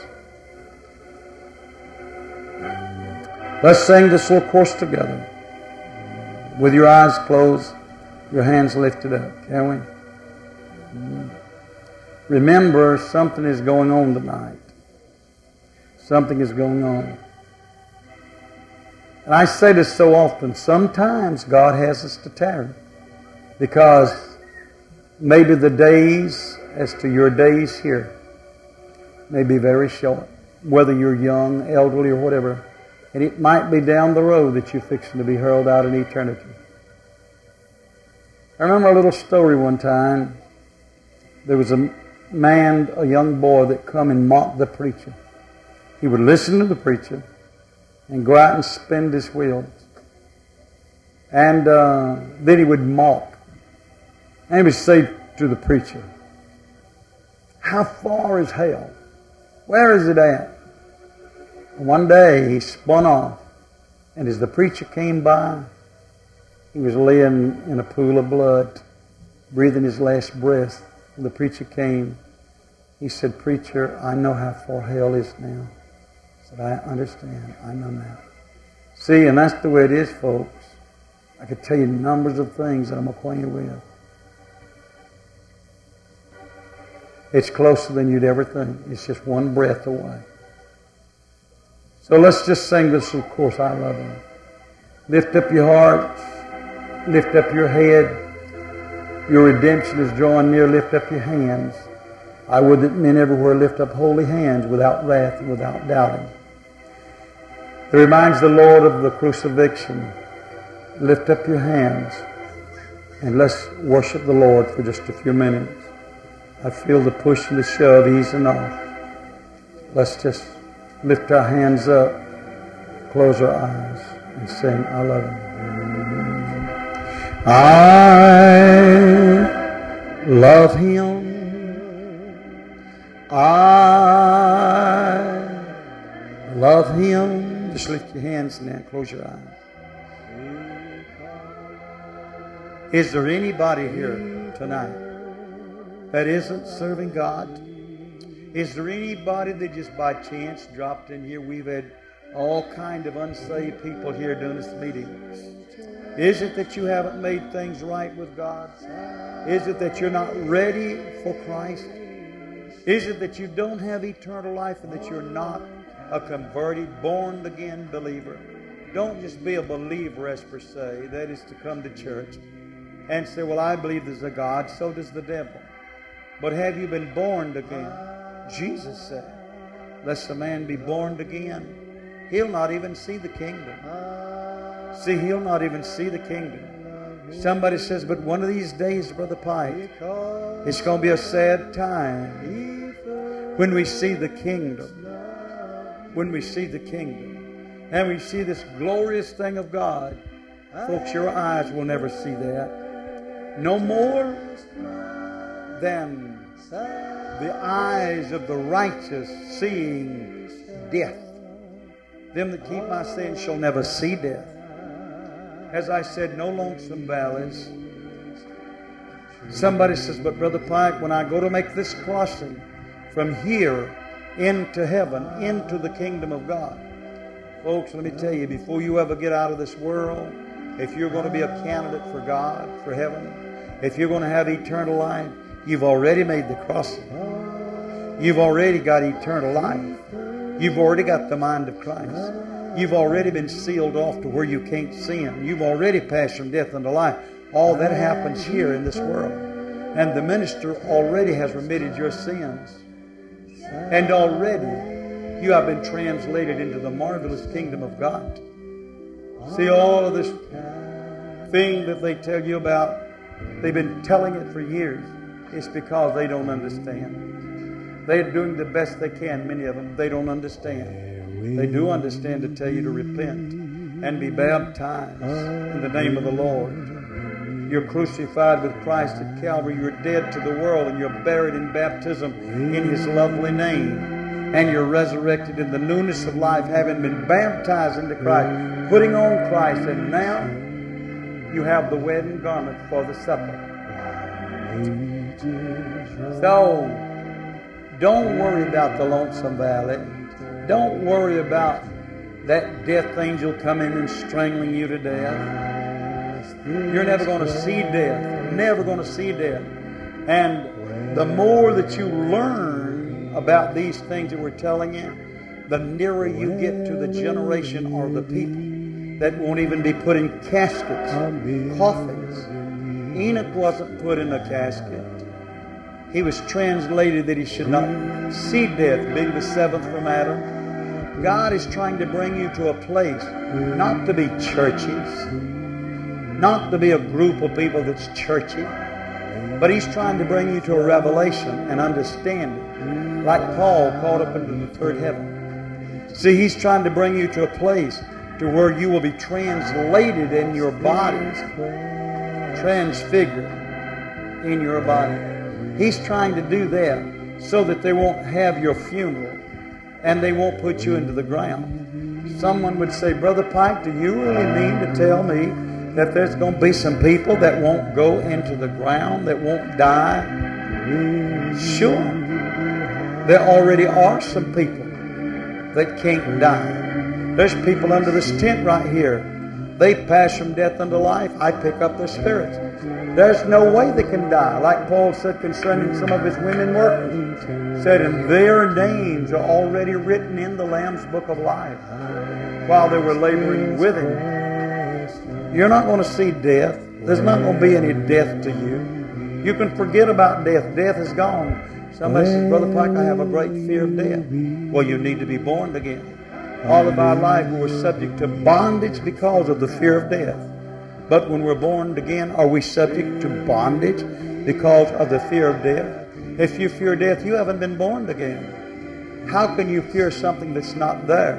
Let's sing this little chorus together. With your eyes closed, your hands lifted up, can we? Remember, something is going on tonight. Something is going on. And I say this so often, sometimes God has us to tarry because maybe the days as to your days here may be very short, whether you're young, elderly, or whatever. And it might be down the road that you're fixing to be hurled out in eternity. I remember a little story one time. There was a man, a young boy, that come and mocked the preacher. He would listen to the preacher and go out and spin his wheels. And uh, then he would mock. And he would say to the preacher, how far is hell? Where is it at? And one day he spun off, and as the preacher came by, he was laying in a pool of blood, breathing his last breath. When the preacher came, he said, preacher, I know how far hell is now. He said, I understand. I know now. See, and that's the way it is, folks. I could tell you numbers of things that I'm acquainted with. It's closer than you'd ever think. It's just one breath away. So let's just sing this little chorus, I love Him. Lift up your hearts. Lift up your head. Your redemption is drawing near. Lift up your hands. I would that men everywhere lift up holy hands without wrath and without doubting. It reminds the Lord of the crucifixion. Lift up your hands and let's worship the Lord for just a few minutes. I feel the push and the shove easing off. Let's just lift our hands up, close our eyes, and sing, I love Him. I love Him. I love Him. Just lift your hands now, close your eyes. Is there anybody here tonight that isn't serving God? Is there anybody that just by chance dropped in here? We've had all kind of unsaved people here during this meeting. Is it that you haven't made things right with God? Is it that you're not ready for Christ? Is it that you don't have eternal life and that you're not a converted, born-again believer? Don't just be a believer as per se. That is to come to church and say, well, I believe there's a God, so does the devil. But have you been born again? Jesus said, lest a man be born again, he'll not even see the kingdom. See, he'll not even see the kingdom. Somebody says, but one of these days, Brother Pike, it's going to be a sad time when we see the kingdom. When we see the kingdom. And we see this glorious thing of God. Folks, your eyes will never see that. No more than the eyes of the righteous seeing death. Them that keep my saying shall never see death. As I said, no lonesome valleys, Somebody says, but Brother Pike, when I go to make this crossing from here into heaven, into the kingdom of God. Folks, let me tell you, before you ever get out of this world, if you're going to be a candidate for God, for heaven, if you're going to have eternal life, you've already made the crossing. You've already got eternal life. You've already got the mind of Christ. You've already been sealed off to where you can't see Him. You've already passed from death unto life. All that happens here in this world. And the minister already has remitted your sins. And already you have been translated into the marvelous kingdom of God. See, all of this thing that they tell you about, they've been telling it for years. It's because they don't understand. They're doing the best they can, many of them. They don't understand. They do understand to tell you to repent and be baptized in the name of the Lord. You're crucified with Christ at Calvary. You're dead to the world, and you're buried in baptism in His lovely name. And you're resurrected in the newness of life, having been baptized into Christ, putting on Christ. And now you have the wedding garment for the supper. So, don't worry about the lonesome valley. Don't worry about that death angel coming and strangling you to death. You're never going to see death. Never going to see death. And the more that you learn about these things that we're telling you, the nearer you get to the generation or the people that won't even be put in caskets, coffins. Enoch wasn't put in a casket. He was translated that he should not see death, being the seventh from Adam. God is trying to bring you to a place, not to be churches, not to be a group of people that's churchy, but He's trying to bring you to a revelation and understanding, like Paul caught up into the third heaven. See, He's trying to bring you to a place to where you will be translated in your bodies, transfigured in your body. He's trying to do that so that they won't have your funeral and they won't put you into the ground. Someone would say, Brother Pike, do you really mean to tell me that there's going to be some people that won't go into the ground, that won't die? Sure. There already are some people that can't die. There's people under this tent right here. They pass from death unto life. I pick up their spirits. There's no way they can die. Like Paul said concerning some of his women workers. Said, and their names are already written in the Lamb's book of life while they were laboring with Him. You're not going to see death. There's not going to be any death to you. You can forget about death. Death is gone. Somebody says, Brother Pike, I have a great fear of death. Well, you need to be born again. All of our life we were subject to bondage because of the fear of death. But when we're born again, are we subject to bondage because of the fear of death? If you fear death, you haven't been born again. How can you fear something that's not there?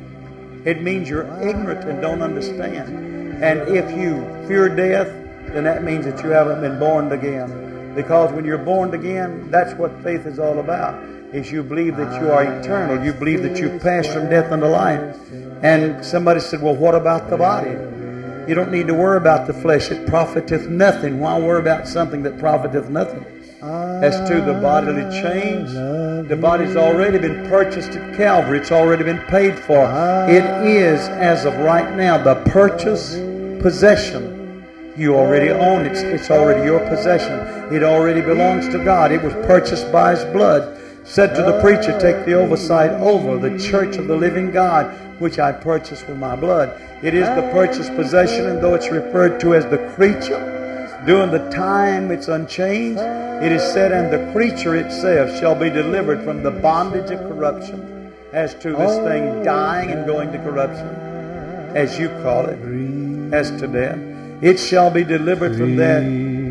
It means you're ignorant and don't understand. And if you fear death, then that means that you haven't been born again. Because when you're born again, that's what faith is all about. Is you believe that you are eternal. You believe that you passed from death unto life. And somebody said, well, what about the body? You don't need to worry about the flesh. It profiteth nothing. Why worry about something that profiteth nothing? As to the bodily change, the body's already been purchased at Calvary. It's already been paid for. It is, as of right now, the purchase possession. You already own it. It's, it's already your possession. It already belongs to God. It was purchased by His blood. Said to the preacher, take the oversight over the church of the living God, which I purchased with my blood. It is the purchased possession, and though it's referred to as the creature, during the time it's unchanged, it is said, and the creature itself shall be delivered from the bondage of corruption, as to this thing dying and going to corruption, as you call it, as to death. It shall be delivered from that,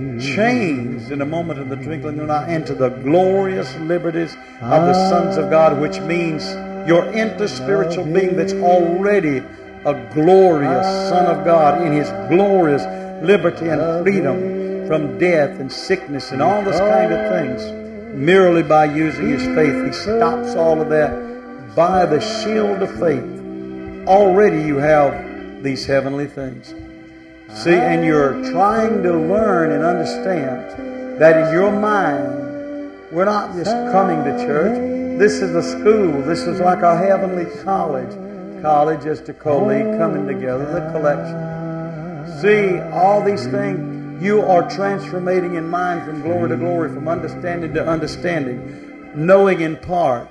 changed in a moment of the twinkling of an eye, into the glorious liberties of the sons of God, which means your inter-spiritual being that's already a glorious Son of God in His glorious liberty and freedom from death and sickness and all this kind of things. Merely by using his faith, he stops all of that by the shield of faith. Already you have these heavenly things. See, and you're trying to learn and understand that in your mind, we're not just coming to church. This is a school. This is like a heavenly college. College is to colleague coming together, the collection. See, all these things, you are transformating in mind from glory to glory, from understanding to understanding, knowing in part.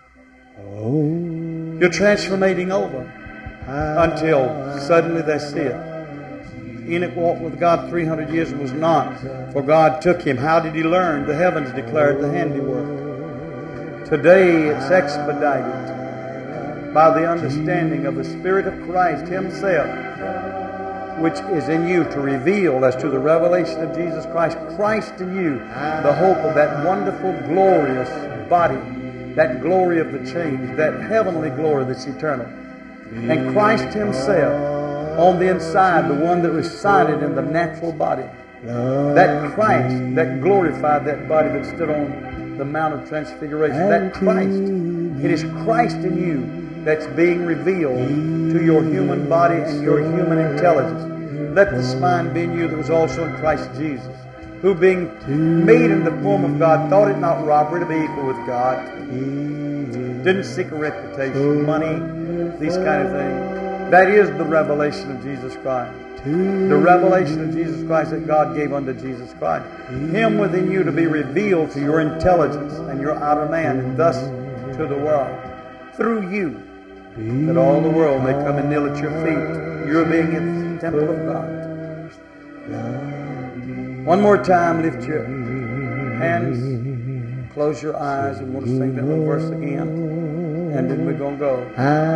You're transformating over until suddenly they see it. Enoch walked with God three hundred years and was not, for God took him. How did he learn? The heavens declared the handiwork. Today it's expedited by the understanding of the Spirit of Christ Himself, which is in you to reveal as to the revelation of Jesus Christ, Christ in you, the hope of that wonderful, glorious body, that glory of the change, that heavenly glory that's eternal. And Christ Himself on the inside, the one that resided in the natural body. That Christ that glorified that body that stood on the Mount of Transfiguration. That Christ. It is Christ in you that's being revealed to your human body and your human intelligence. Let the spine be in you that was also in Christ Jesus, who being made in the form of God, thought it not robbery to be equal with God. Didn't seek a reputation, money, these kind of things. That is the revelation of Jesus Christ. The revelation of Jesus Christ that God gave unto Jesus Christ. Him within you to be revealed to your intelligence and your outer man, and thus to the world. Through you, that all the world may come and kneel at your feet. You're being in the temple of God. One more time, lift your hands, close your eyes, and we'll sing that little verse again. And then we're going to go.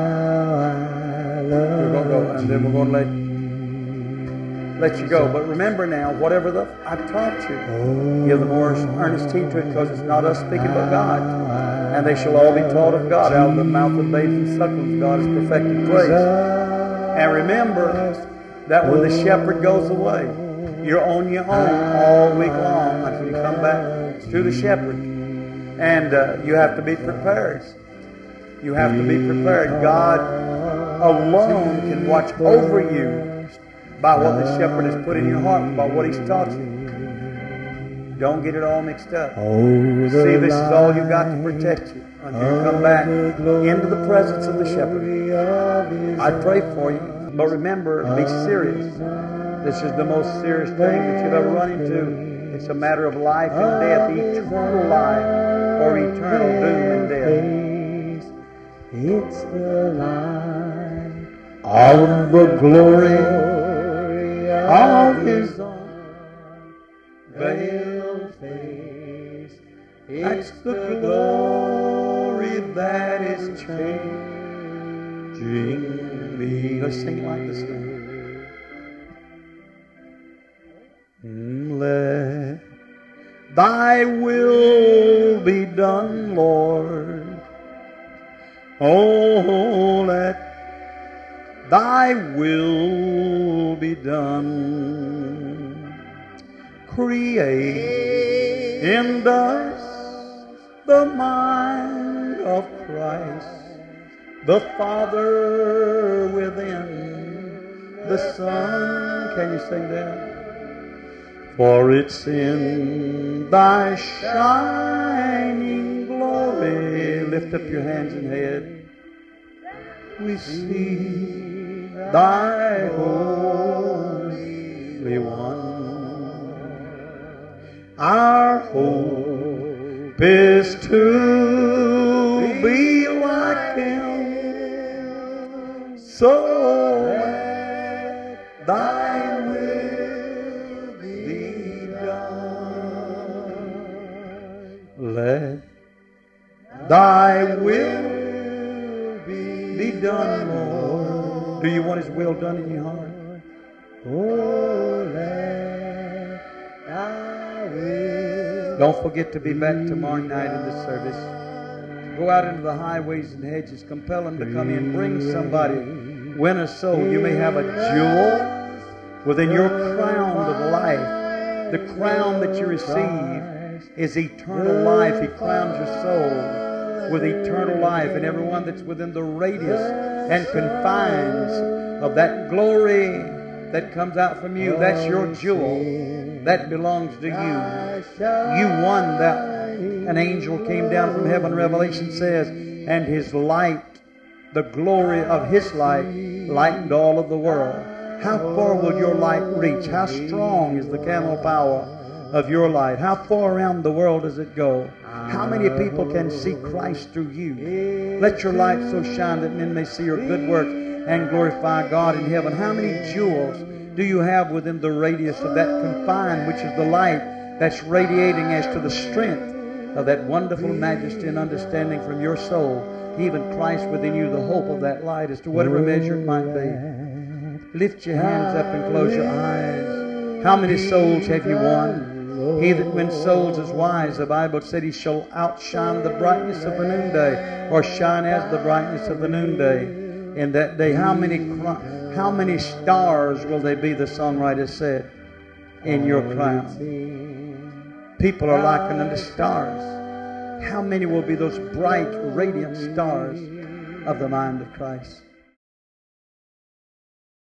We're going to go, and then we're going to let, let you go. But remember now, whatever the, I've taught you, give the more earnest heed to it, because it's not us speaking but God. And they shall all be taught of God. Out of the mouth of babes and sucklings, God is perfected praise. And remember that when the shepherd goes away, you're on your own all week long until you come back to the shepherd. And uh, you have to be prepared. You have to be prepared. God alone can watch over you by what the shepherd has put in your heart, by what He's taught you. Don't get it all mixed up. See, this is all you've got to protect you until you come back into the presence of the shepherd. I pray for you, but remember, be serious. This is the most serious thing that you've ever run into. It's a matter of life and death, eternal life or eternal doom and death. It's the light of the glory of His unveiled face. It's the glory that is changing me. Let's sing it like this now. Let Thy will be done, Lord. Oh, let Thy will be done. Create in us the mind of Christ, the Father within the Son. Can you sing that? For it's in Thy shining glory. Lift up your hands and head. We see Thy Holy One. Our hope is to be like Him. So let Thy will be done. Let Thy will be done, Lord. Do you want His will done in your heart? Oh, let Thy will. Don't forget to be back tomorrow night in the service. Go out into the highways and hedges. Compel them to come in. Bring somebody. Win a soul. You may have a jewel within your crown of life. The crown that you receive is eternal life. He crowns your soul with eternal life, and everyone that's within the radius and confines of that glory that comes out from you. That's your jewel. That belongs to you. You won that. An angel came down from heaven, Revelation says, and his light, the glory of his light, lightened all of the world. How far will your light reach? How strong is the candle power of your light? How far around the world does it go? How many people can see Christ through you? Let your light so shine that men may see your good works and glorify God in heaven. How many jewels do you have within the radius of that confine, which is the light that's radiating as to the strength of that wonderful majesty and understanding from your soul, even Christ within you, the hope of that light as to whatever measure it might be. Lift your hands up and close your eyes. How many souls have you won? He that wins souls is wise. The Bible said he shall outshine the brightness of the noonday, or shine as the brightness of the noonday. In that day, how many how many stars will they be, the songwriter said, in your crown? People are likened unto stars. How many will be those bright, radiant stars of the mind of Christ?